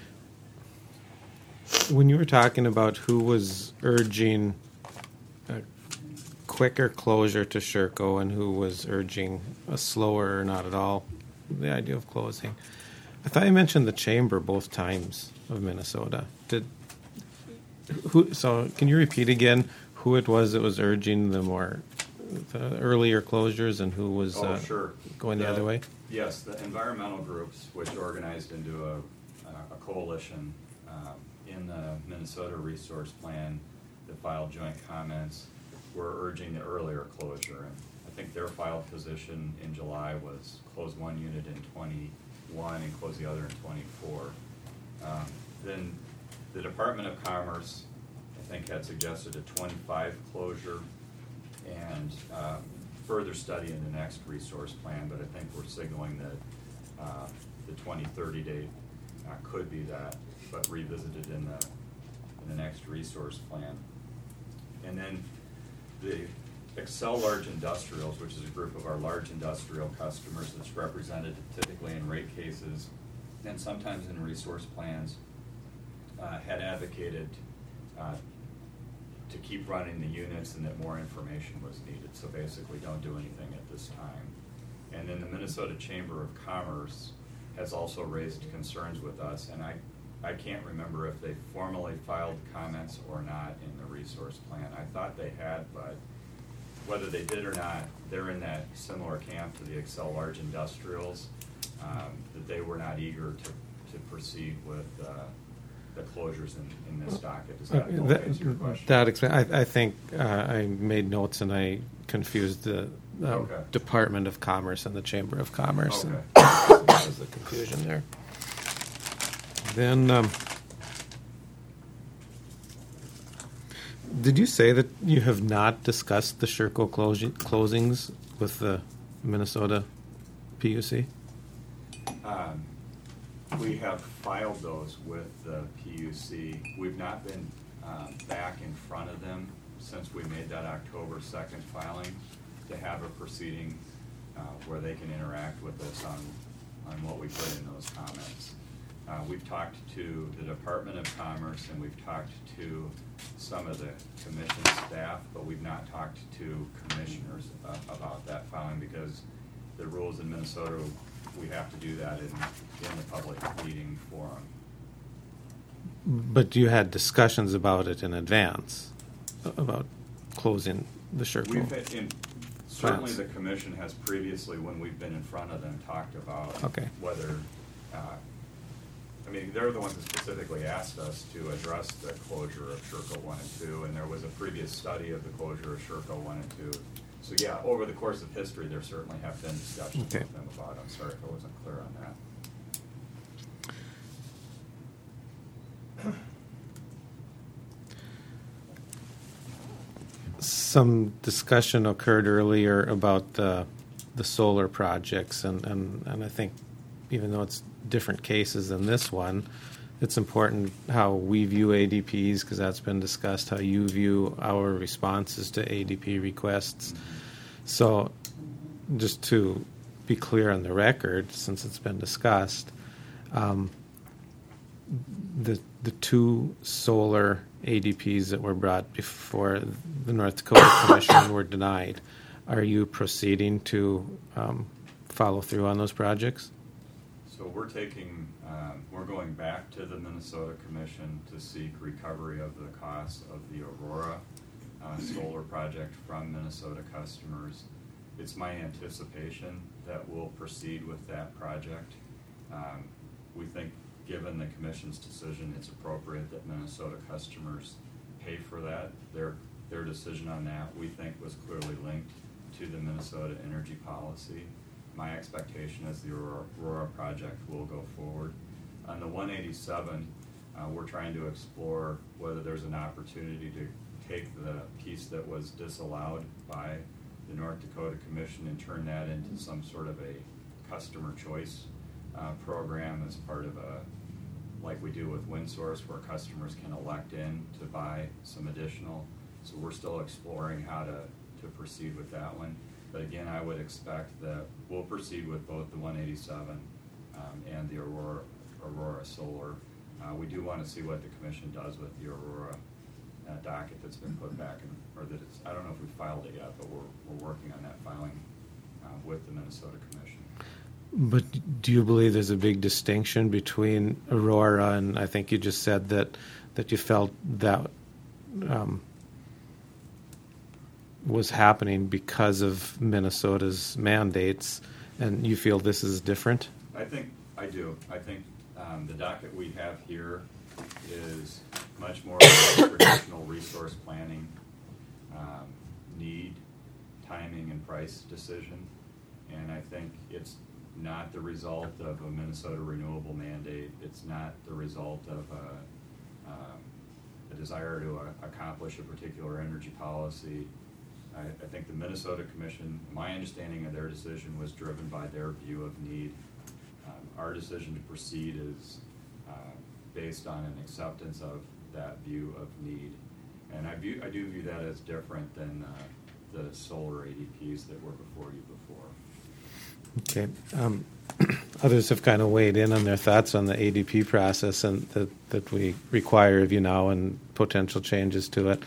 When you were talking about who was urging a quicker closure to Sherco and who was urging a slower or not at all, the idea of closing, I thought you mentioned the chamber both times of Minnesota. So can you repeat again who it was that was urging the earlier closures and who was Sure. going the other way? Yes, the environmental groups, which organized into a coalition in the Minnesota Resource Plan that filed joint comments, were urging the earlier closure. And I think their filed position in July was close one unit in 21 and close the other in 24. Then the Department of Commerce, I think, had suggested a 25 closure and further study in the next resource plan, but I think we're signaling that the 2030 date could be that, but revisited in the next resource plan. And then the Excel Large Industrials, which is a group of our large industrial customers that's represented typically in rate cases and sometimes in resource plans, had advocated to keep running the units and that more information was needed. So basically don't do anything at this time. And then the Minnesota Chamber of Commerce has also raised concerns with us, and I can't remember if they formally filed comments or not in the resource plan. I thought they had, but whether they did or not, they're in that similar camp to the Excel Large Industrials, that they were not eager to proceed with the closures in this docket. Does that answer your question? I think I made notes and I confused the Okay. Department of Commerce and the Chamber of Commerce. Okay. And that was the confusion there. Then, did you say that you have not discussed the Sherco closings with the Minnesota PUC? We have filed those with the PUC. We've not been back in front of them since we made that October 2nd filing to have a proceeding where they can interact with us on what we put in those comments. We've talked to the Department of Commerce and we've talked to some of the commission staff, but we've not talked to commissioners about that filing because the rules in Minnesota, we have to do that in the public meeting forum. But you had discussions about it in advance, about closing the Sherco. Certainly the commission has previously, when we've been in front of them, talked about whether, I mean, they're the ones that specifically asked us to address the closure of Sherco 1 and 2, and there was a previous study of the closure of Sherco 1 and 2. So yeah, over the course of history, there certainly have been discussions with them about it. I'm sorry if I wasn't clear on that. Some discussion occurred earlier about the solar projects, and I think even though it's different cases than this one, it's important how we view ADPs, because that's been discussed, how you view our responses to ADP requests. So just to be clear on the record, since it's been discussed, the two solar ADPs that were brought before the North Dakota Commission were denied. Are you proceeding to follow through on those projects? So we're going back to the Minnesota Commission to seek recovery of the costs of the Aurora solar project from Minnesota customers. It's my anticipation that we'll proceed with that project. We think, given the Commission's decision, it's appropriate that Minnesota customers pay for that. Their decision on that, we think, was clearly linked to the Minnesota energy policy. My expectation is the Aurora project will go forward. On the 187, we're trying to explore whether there's an opportunity to take the piece that was disallowed by the North Dakota Commission and turn that into some sort of a customer choice program as part of like we do with WindSource, where customers can elect in to buy some additional. So we're still exploring how to proceed with that one. But again, I would expect that we'll proceed with both the 187 and the Aurora Solar. We do want to see what the commission does with the Aurora docket that's been put back in, or that it's, I don't know if we filed it yet, but we're working on that filing with the Minnesota Commission. But do you believe there's a big distinction between Aurora and I think you just said that you felt that was happening because of Minnesota's mandates, and you feel this is different? I think I do. I think the docket we have here is much more of a traditional resource planning need, timing, and price decision. And I think it's not the result of a Minnesota renewable mandate. It's not the result of a desire to accomplish a particular energy policy. I think the Minnesota Commission, my understanding of their decision was driven by their view of need. Our decision to proceed is based on an acceptance of that view of need. And I do view that as different than the solar ADPs that were before you before. Okay. Others have kind of weighed in on their thoughts on the ADP process and that we require of you now and potential changes to it.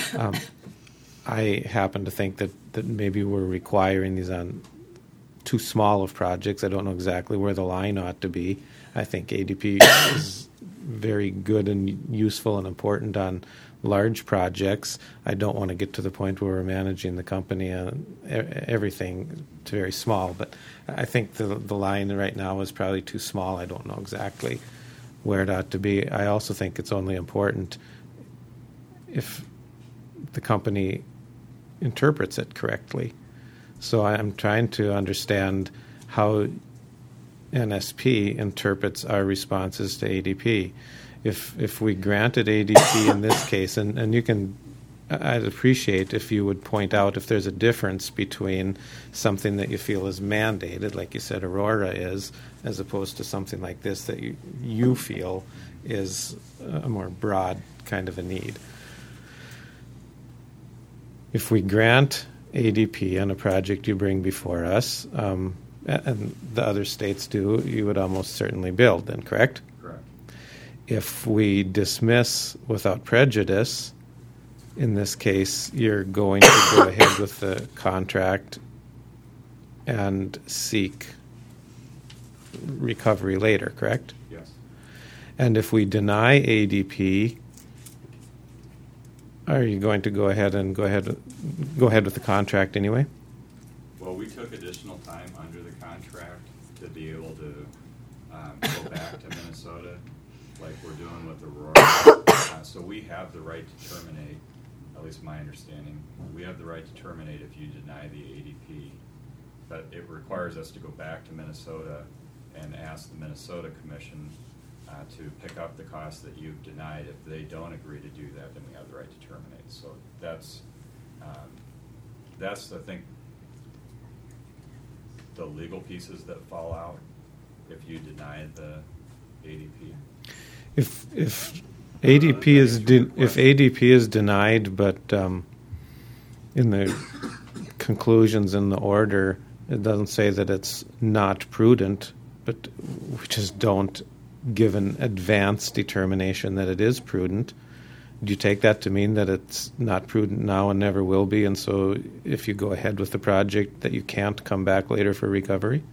I happen to think that maybe we're requiring these on too small of projects. I don't know exactly where the line ought to be. I think ADP is very good and useful and important on large projects. I don't want to get to the point where we're managing the company and everything to very small, but I think the line right now is probably too small. I don't know exactly where it ought to be. I also think it's only important if the company interprets it correctly. So I'm trying to understand how NSP interprets our responses to ADP. If we granted ADP in this case, and you can, I'd appreciate if you would point out if there's a difference between something that you feel is mandated, like you said Aurora is, as opposed to something like this that you feel is a more broad kind of a need. If we grant ADP on a project you bring before us, and the other states do, you would almost certainly build then, correct? Correct. If we dismiss without prejudice, in this case, you're going to go ahead with the contract and seek recovery later, correct? Yes. And if we deny ADP, are you going to go ahead with the contract anyway? Well, we took additional time under the contract to be able to go back to Minnesota, like we're doing with Aurora. So we have the right to terminate, at least my understanding, we have the right to terminate if you deny the ADP. But it requires us to go back to Minnesota and ask the Minnesota Commission to pick up the costs that you've denied. If they don't agree to do that, then we have the right to terminate. So that's I think, the legal pieces that fall out if you deny the ADP. If ADP is denied, but in the conclusions in the order, it doesn't say that it's not prudent, but we just don't give an advance determination that it is prudent. Do you take that to mean that it's not prudent now and never will be, and so if you go ahead with the project that you can't come back later for recovery?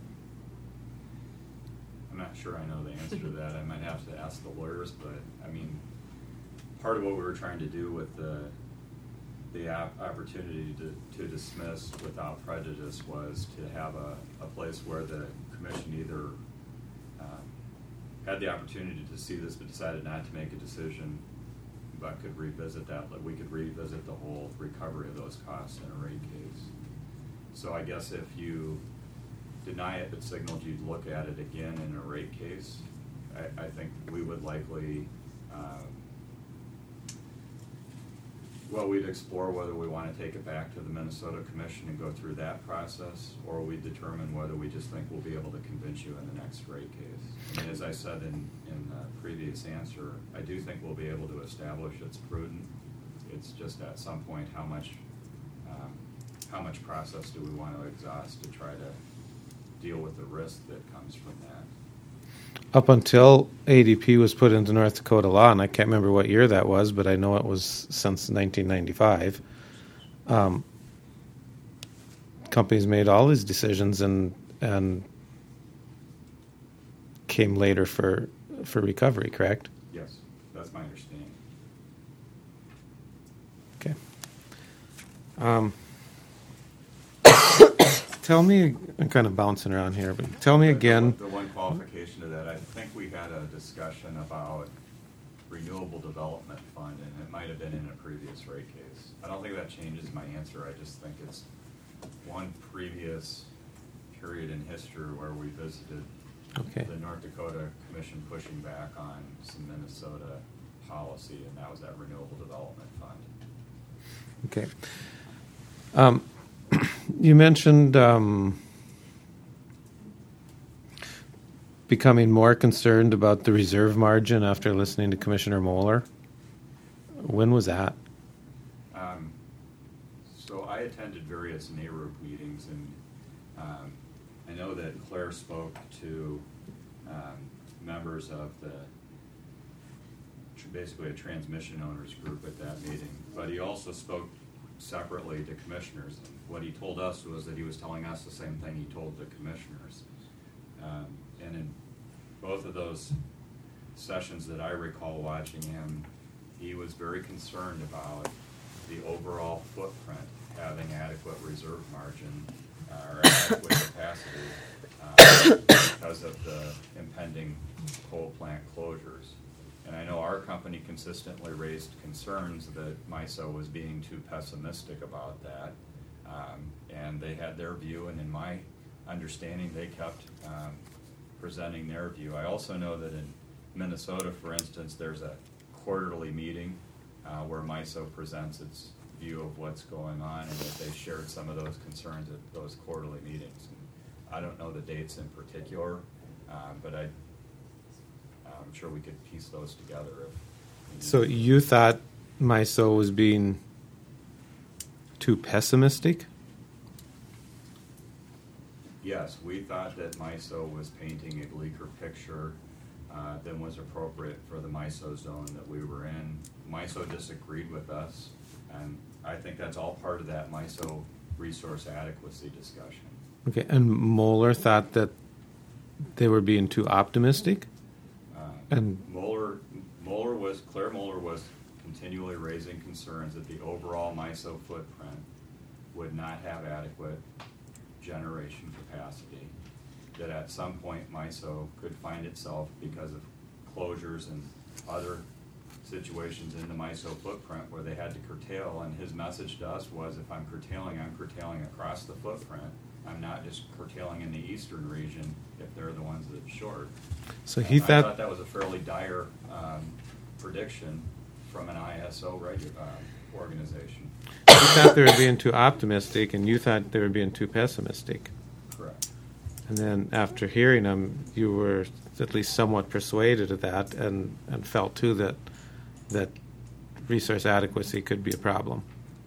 I'm not sure I know the answer to that. I might have to ask the lawyers, but I mean, part of what we were trying to do with the opportunity to dismiss without prejudice was to have a place where the commission either had the opportunity to see this but decided not to make a decision, but could revisit that. Like we could revisit the whole recovery of those costs in a rate case. So I guess if you deny it but signaled you'd look at it again in a rate case, I think we would likely Well, we'd explore whether we want to take it back to the Minnesota Commission and go through that process, or we determine whether we just think we'll be able to convince you in the next rate case. And as I said in the previous answer, I do think we'll be able to establish it's prudent. It's just at some point how much process do we want to exhaust to try to deal with the risk that comes from that. Up until ADP was put into North Dakota law, and I can't remember what year that was, but I know it was since 1995, companies made all these decisions and came later for recovery, correct? Yes, that's my understanding. Okay. Tell me, I'm kind of bouncing around here, but tell me again. The one qualification to that, I think we had a discussion about renewable development fund, and it might have been in a previous rate case. I don't think that changes my answer. I just think it's one previous period in history where we visited the North Dakota Commission pushing back on some Minnesota policy, and that was that renewable development fund. Okay. You mentioned becoming more concerned about the reserve margin after listening to Commissioner Moeller. When was that? So I attended various NARUC meetings, and I know that Claire spoke to members of basically a transmission owners group at that meeting, but he also spoke separately to commissioners. And what he told us was that he was telling us the same thing he told the commissioners. And in both of those sessions that I recall watching him, he was very concerned about the overall footprint having adequate reserve margin or adequate capacity because of the impending coal plant closures. And I know our company consistently raised concerns that MISO was being too pessimistic about that. And they had their view, and in my understanding, they kept presenting their view. I also know that in Minnesota, for instance, there's a quarterly meeting where MISO presents its view of what's going on, and that they shared some of those concerns at those quarterly meetings. And I don't know the dates in particular, but I'm sure we could piece those together. So you thought MISO was being too pessimistic? Yes, we thought that MISO was painting a bleaker picture than was appropriate for the MISO zone that we were in. MISO disagreed with us, and I think that's all part of that MISO resource adequacy discussion. Okay, and Moeller thought that they were being too optimistic? And Claire Moeller was continually raising concerns that the overall MISO footprint would not have adequate generation capacity, that at some point MISO could find itself, because of closures and other situations in the MISO footprint, where they had to curtail, and his message to us was, if I'm curtailing across the footprint. I'm not just curtailing in the eastern region if they're the ones that are short. So I thought that was a fairly dire prediction from an ISO organization. He thought they were being too optimistic, and you thought they were being too pessimistic. Correct. And then after hearing them, you were at least somewhat persuaded of that, and felt too that resource adequacy could be a problem.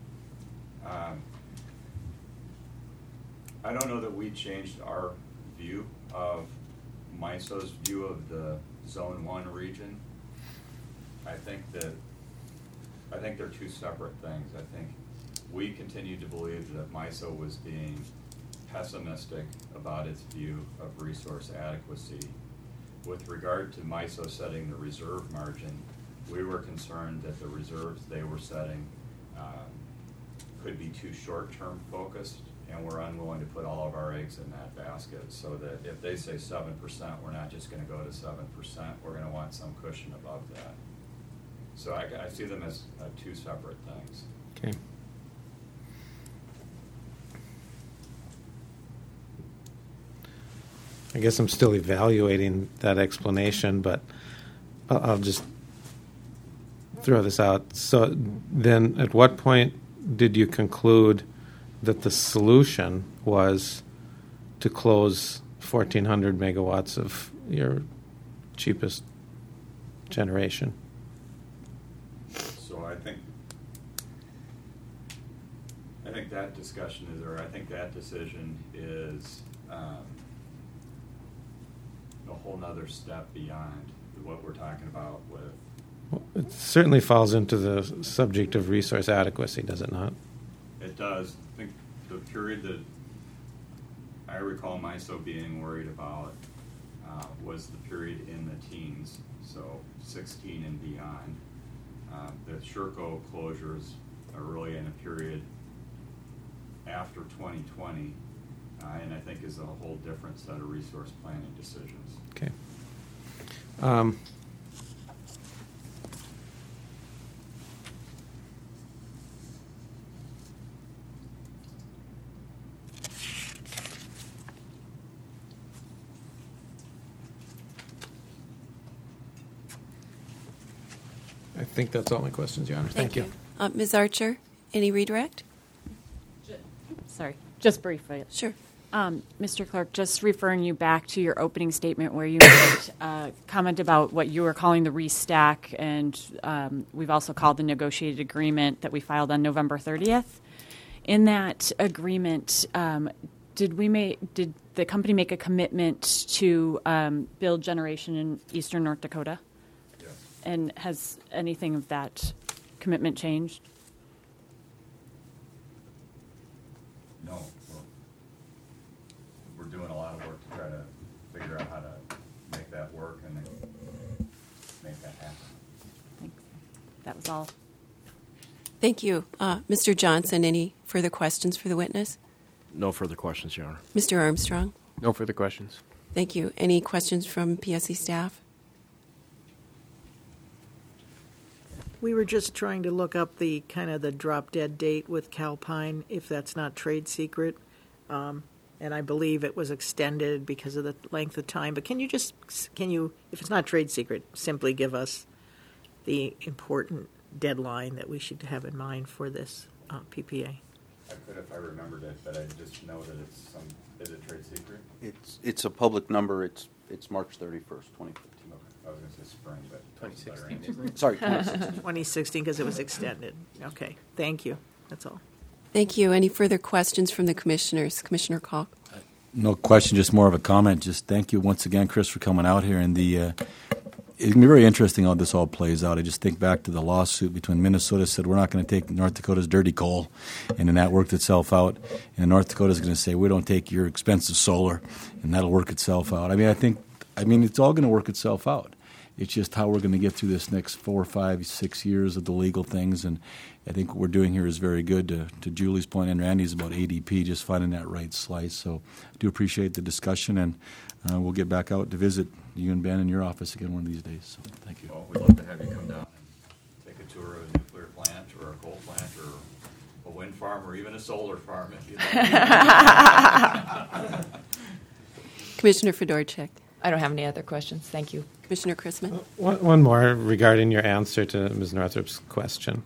I don't know that we changed our view of MISO's view of the Zone 1 region. I think they're two separate things. I think we continue to believe that MISO was being pessimistic about its view of resource adequacy. With regard to MISO setting the reserve margin, we were concerned that the reserves they were setting could be too short-term focused, and we're unwilling to put all of our eggs in that basket, so that if they say 7%, we're not just going to go to 7%, we're going to want some cushion above that. So I see them as two separate things. Okay. I guess I'm still evaluating that explanation, but I'll just throw this out. So then at what point did you conclude that the solution was to close 1,400 megawatts of your cheapest generation? So I think that discussion is, or I think that decision is a whole nother step beyond what we're talking about with. Well, it certainly falls into the subject of resource adequacy, does it not? It does. I think the period that I recall MISO being worried about was the period in the teens, so 16 and beyond. The Sherco closures are really in a period after 2020, and I think is a whole different set of resource planning decisions. Okay. I think that's all my questions, Your Honor. Thank you. Ms. Archer, any redirect? Sorry, just briefly. Sure. Mr. Clark, just referring you back to your opening statement where you made a comment about what you were calling the restack, and we've also called the negotiated agreement that we filed on November 30th. In that agreement, did the company make a commitment to build generation in eastern North Dakota? Yes. And has anything of that commitment changed? No. We're doing a lot of work to try to figure out how to make that work and make that happen. Thanks. That was all. Thank you. Mr. Johnson, any further questions for the witness? No further questions, Your Honor. Mr. Armstrong? No further questions. Thank you. Any questions from PSC staff? We were just trying to look up the kind of the drop dead date with Calpine, if that's not trade secret. And I believe it was extended because of the length of time. But can you, if it's not trade secret, simply give us the important deadline that we should have in mind for this PPA? I could if I remembered it, but I just know that is it trade secret? It's a public number. It's March 31st, 2015. Okay. I was going to say spring, but 2016. Sorry, 2016. 2016, because it was extended. Okay, thank you. That's all. Thank you. Any further questions from the commissioners? Commissioner Kalk? No question, just more of a comment. Just thank you once again, Chris, for coming out here. And it's going to be very interesting how this all plays out. I just think back to the lawsuit between Minnesota said we're not going to take North Dakota's dirty coal, and then that worked itself out. And North Dakota's going to say we don't take your expensive solar, and that'll work itself out. I mean, it's all going to work itself out. It's just how we're going to get through this next 4, 5, 6 years of the legal things. And I think what we're doing here is very good. To Julie's point and Randy's about ADP, just finding that right slice. So I do appreciate the discussion, and we'll get back out to visit you and Ben in your office again one of these days. So thank you. Well, we'd love to have you come down and take a tour of a nuclear plant or a coal plant or a wind farm or even a solar farm if you'd like. Commissioner Fedorchak? I don't have any other questions. Thank you. Commissioner Chrisman? One more regarding your answer to Ms. Northrup's question.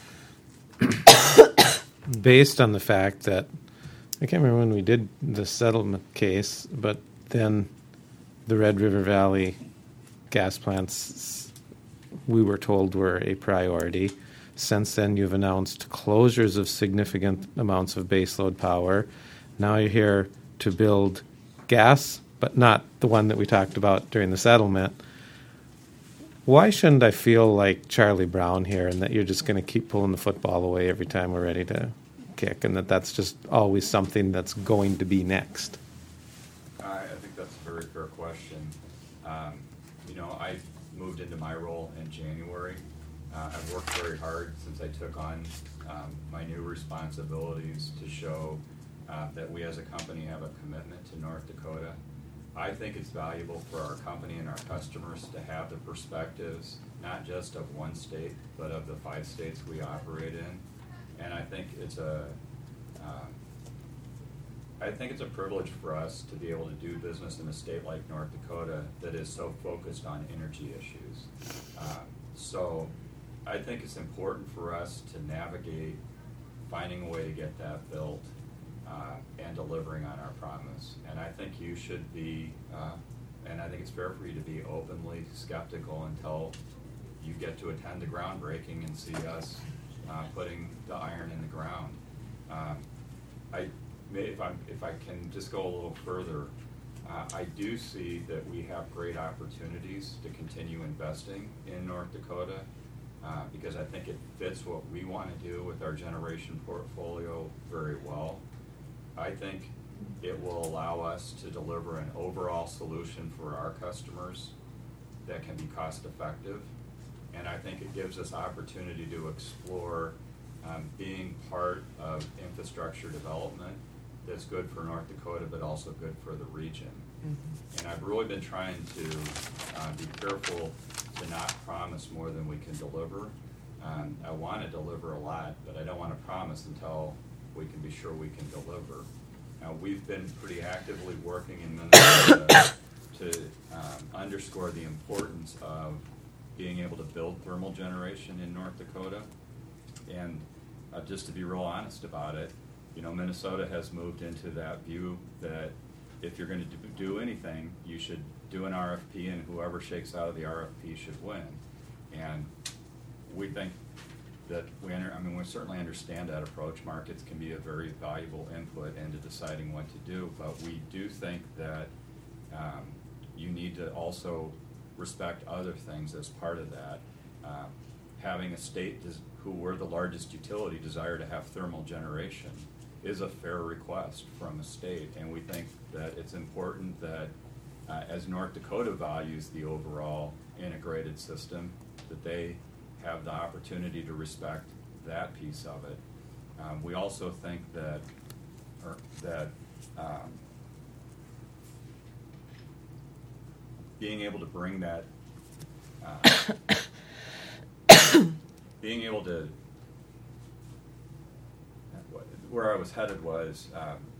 Based on the fact that, I can't remember when we did the settlement case, but then the Red River Valley gas plants, we were told, were a priority. Since then, you've announced closures of significant amounts of baseload power. Now you're here to build gas, but not the one that we talked about during the settlement. Why shouldn't I feel like Charlie Brown here and that you're just going to keep pulling the football away every time we're ready to kick, and that's just always something that's going to be next? I think that's a very fair question. I moved into my role in January. I've worked very hard since I took on my new responsibilities to show that we as a company have a commitment to North Dakota. I think it's valuable for our company and our customers to have the perspectives, not just of one state, but of the 5 states we operate in. And I think it's a privilege for us to be able to do business in a state like North Dakota that is so focused on energy issues. So I think it's important for us to navigate finding a way to get that built and delivering on our promise. And I think you should be, and I think it's fair for you to be openly skeptical until you get to attend the groundbreaking and see us putting the iron in the ground. If I can just go a little further, I do see that we have great opportunities to continue investing in North Dakota because I think it fits what we want to do with our generation portfolio very well. I think it will allow us to deliver an overall solution for our customers that can be cost effective. And I think it gives us opportunity to explore being part of infrastructure development that's good for North Dakota, but also good for the region. Mm-hmm. And I've really been trying to be careful to not promise more than we can deliver. I want to deliver a lot, but I don't want to promise until we can be sure we can deliver. Now, we've been pretty actively working in Minnesota to underscore the importance of being able to build thermal generation in North Dakota. And just to be real honest about it, you know, Minnesota has moved into that view that if you're going to do anything, you should do an RFP, and whoever shakes out of the RFP should win. And we think that we certainly understand that approach. Markets can be a very valuable input into deciding what to do, but we do think that you need to also respect other things as part of that. Having a state who we're the largest utility desire to have thermal generation is a fair request from a state, and we think that it's important that as North Dakota values the overall integrated system, that they have the opportunity to respect that piece of it. We also think that being able to bring that, being able to, where I was headed was,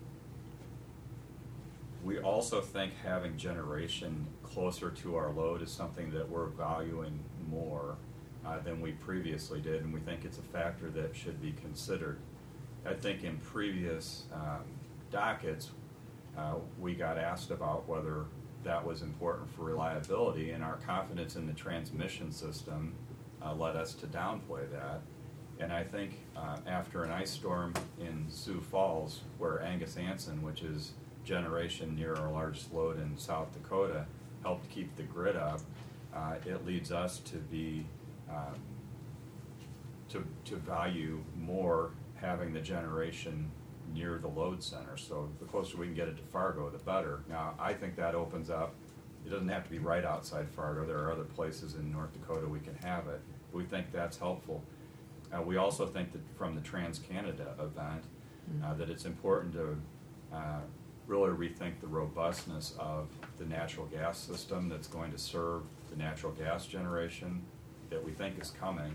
we also think having generation closer to our load is something that we're valuing more than we previously did, and we think it's a factor that should be considered. I think in previous dockets, we got asked about whether that was important for reliability, and our confidence in the transmission system led us to downplay that. And I think after an ice storm in Sioux Falls, where Angus Anson, which is generation near our largest load in South Dakota, helped keep the grid up, it leads us to be to value more having the generation near the load center. So the closer we can get it to Fargo, the better. Now, I think that opens up, it doesn't have to be right outside Fargo. There are other places in North Dakota we can have it. We think that's helpful. We also think that from the TransCanada event, that it's important to really rethink the robustness of the natural gas system that's going to serve the natural gas generation that we think is coming.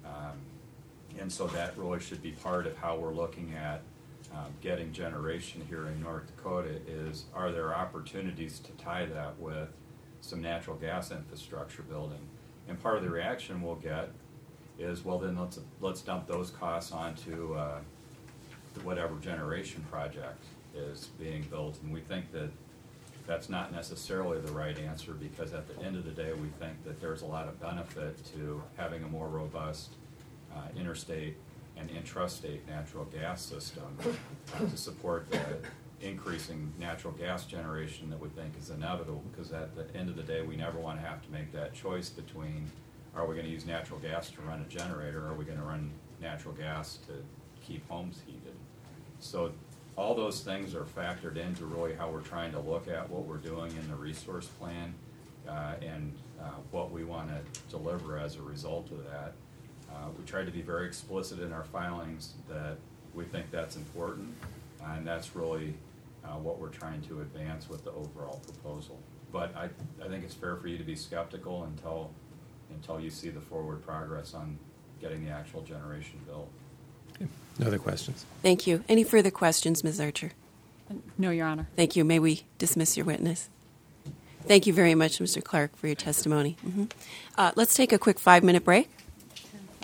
And so that really should be part of how we're looking at getting generation here in North Dakota is, are there opportunities to tie that with some natural gas infrastructure building? And part of the reaction we'll get is, well, then let's dump those costs onto whatever generation project is being built. And we think that that's not necessarily the right answer, because at the end of the day, we think that there's a lot of benefit to having a more robust interstate and intrastate natural gas system to support the increasing natural gas generation that we think is inevitable, because at the end of the day, we never want to have to make that choice between, are we going to use natural gas to run a generator, or are we going to run natural gas to keep homes heated? So all those things are factored into really how we're trying to look at what we're doing in the resource plan and what we want to deliver as a result of that. We tried to be very explicit in our filings that we think that's important, and that's really what we're trying to advance with the overall proposal. But I think it's fair for you to be skeptical until you see the forward progress on getting the actual generation built. Okay. No other questions? Thank you. Any further questions, Ms. Archer? No, Your Honor. Thank you. May we dismiss your witness? Thank you very much, Mr. Clark, for your testimony. Let's take a quick 5-minute break.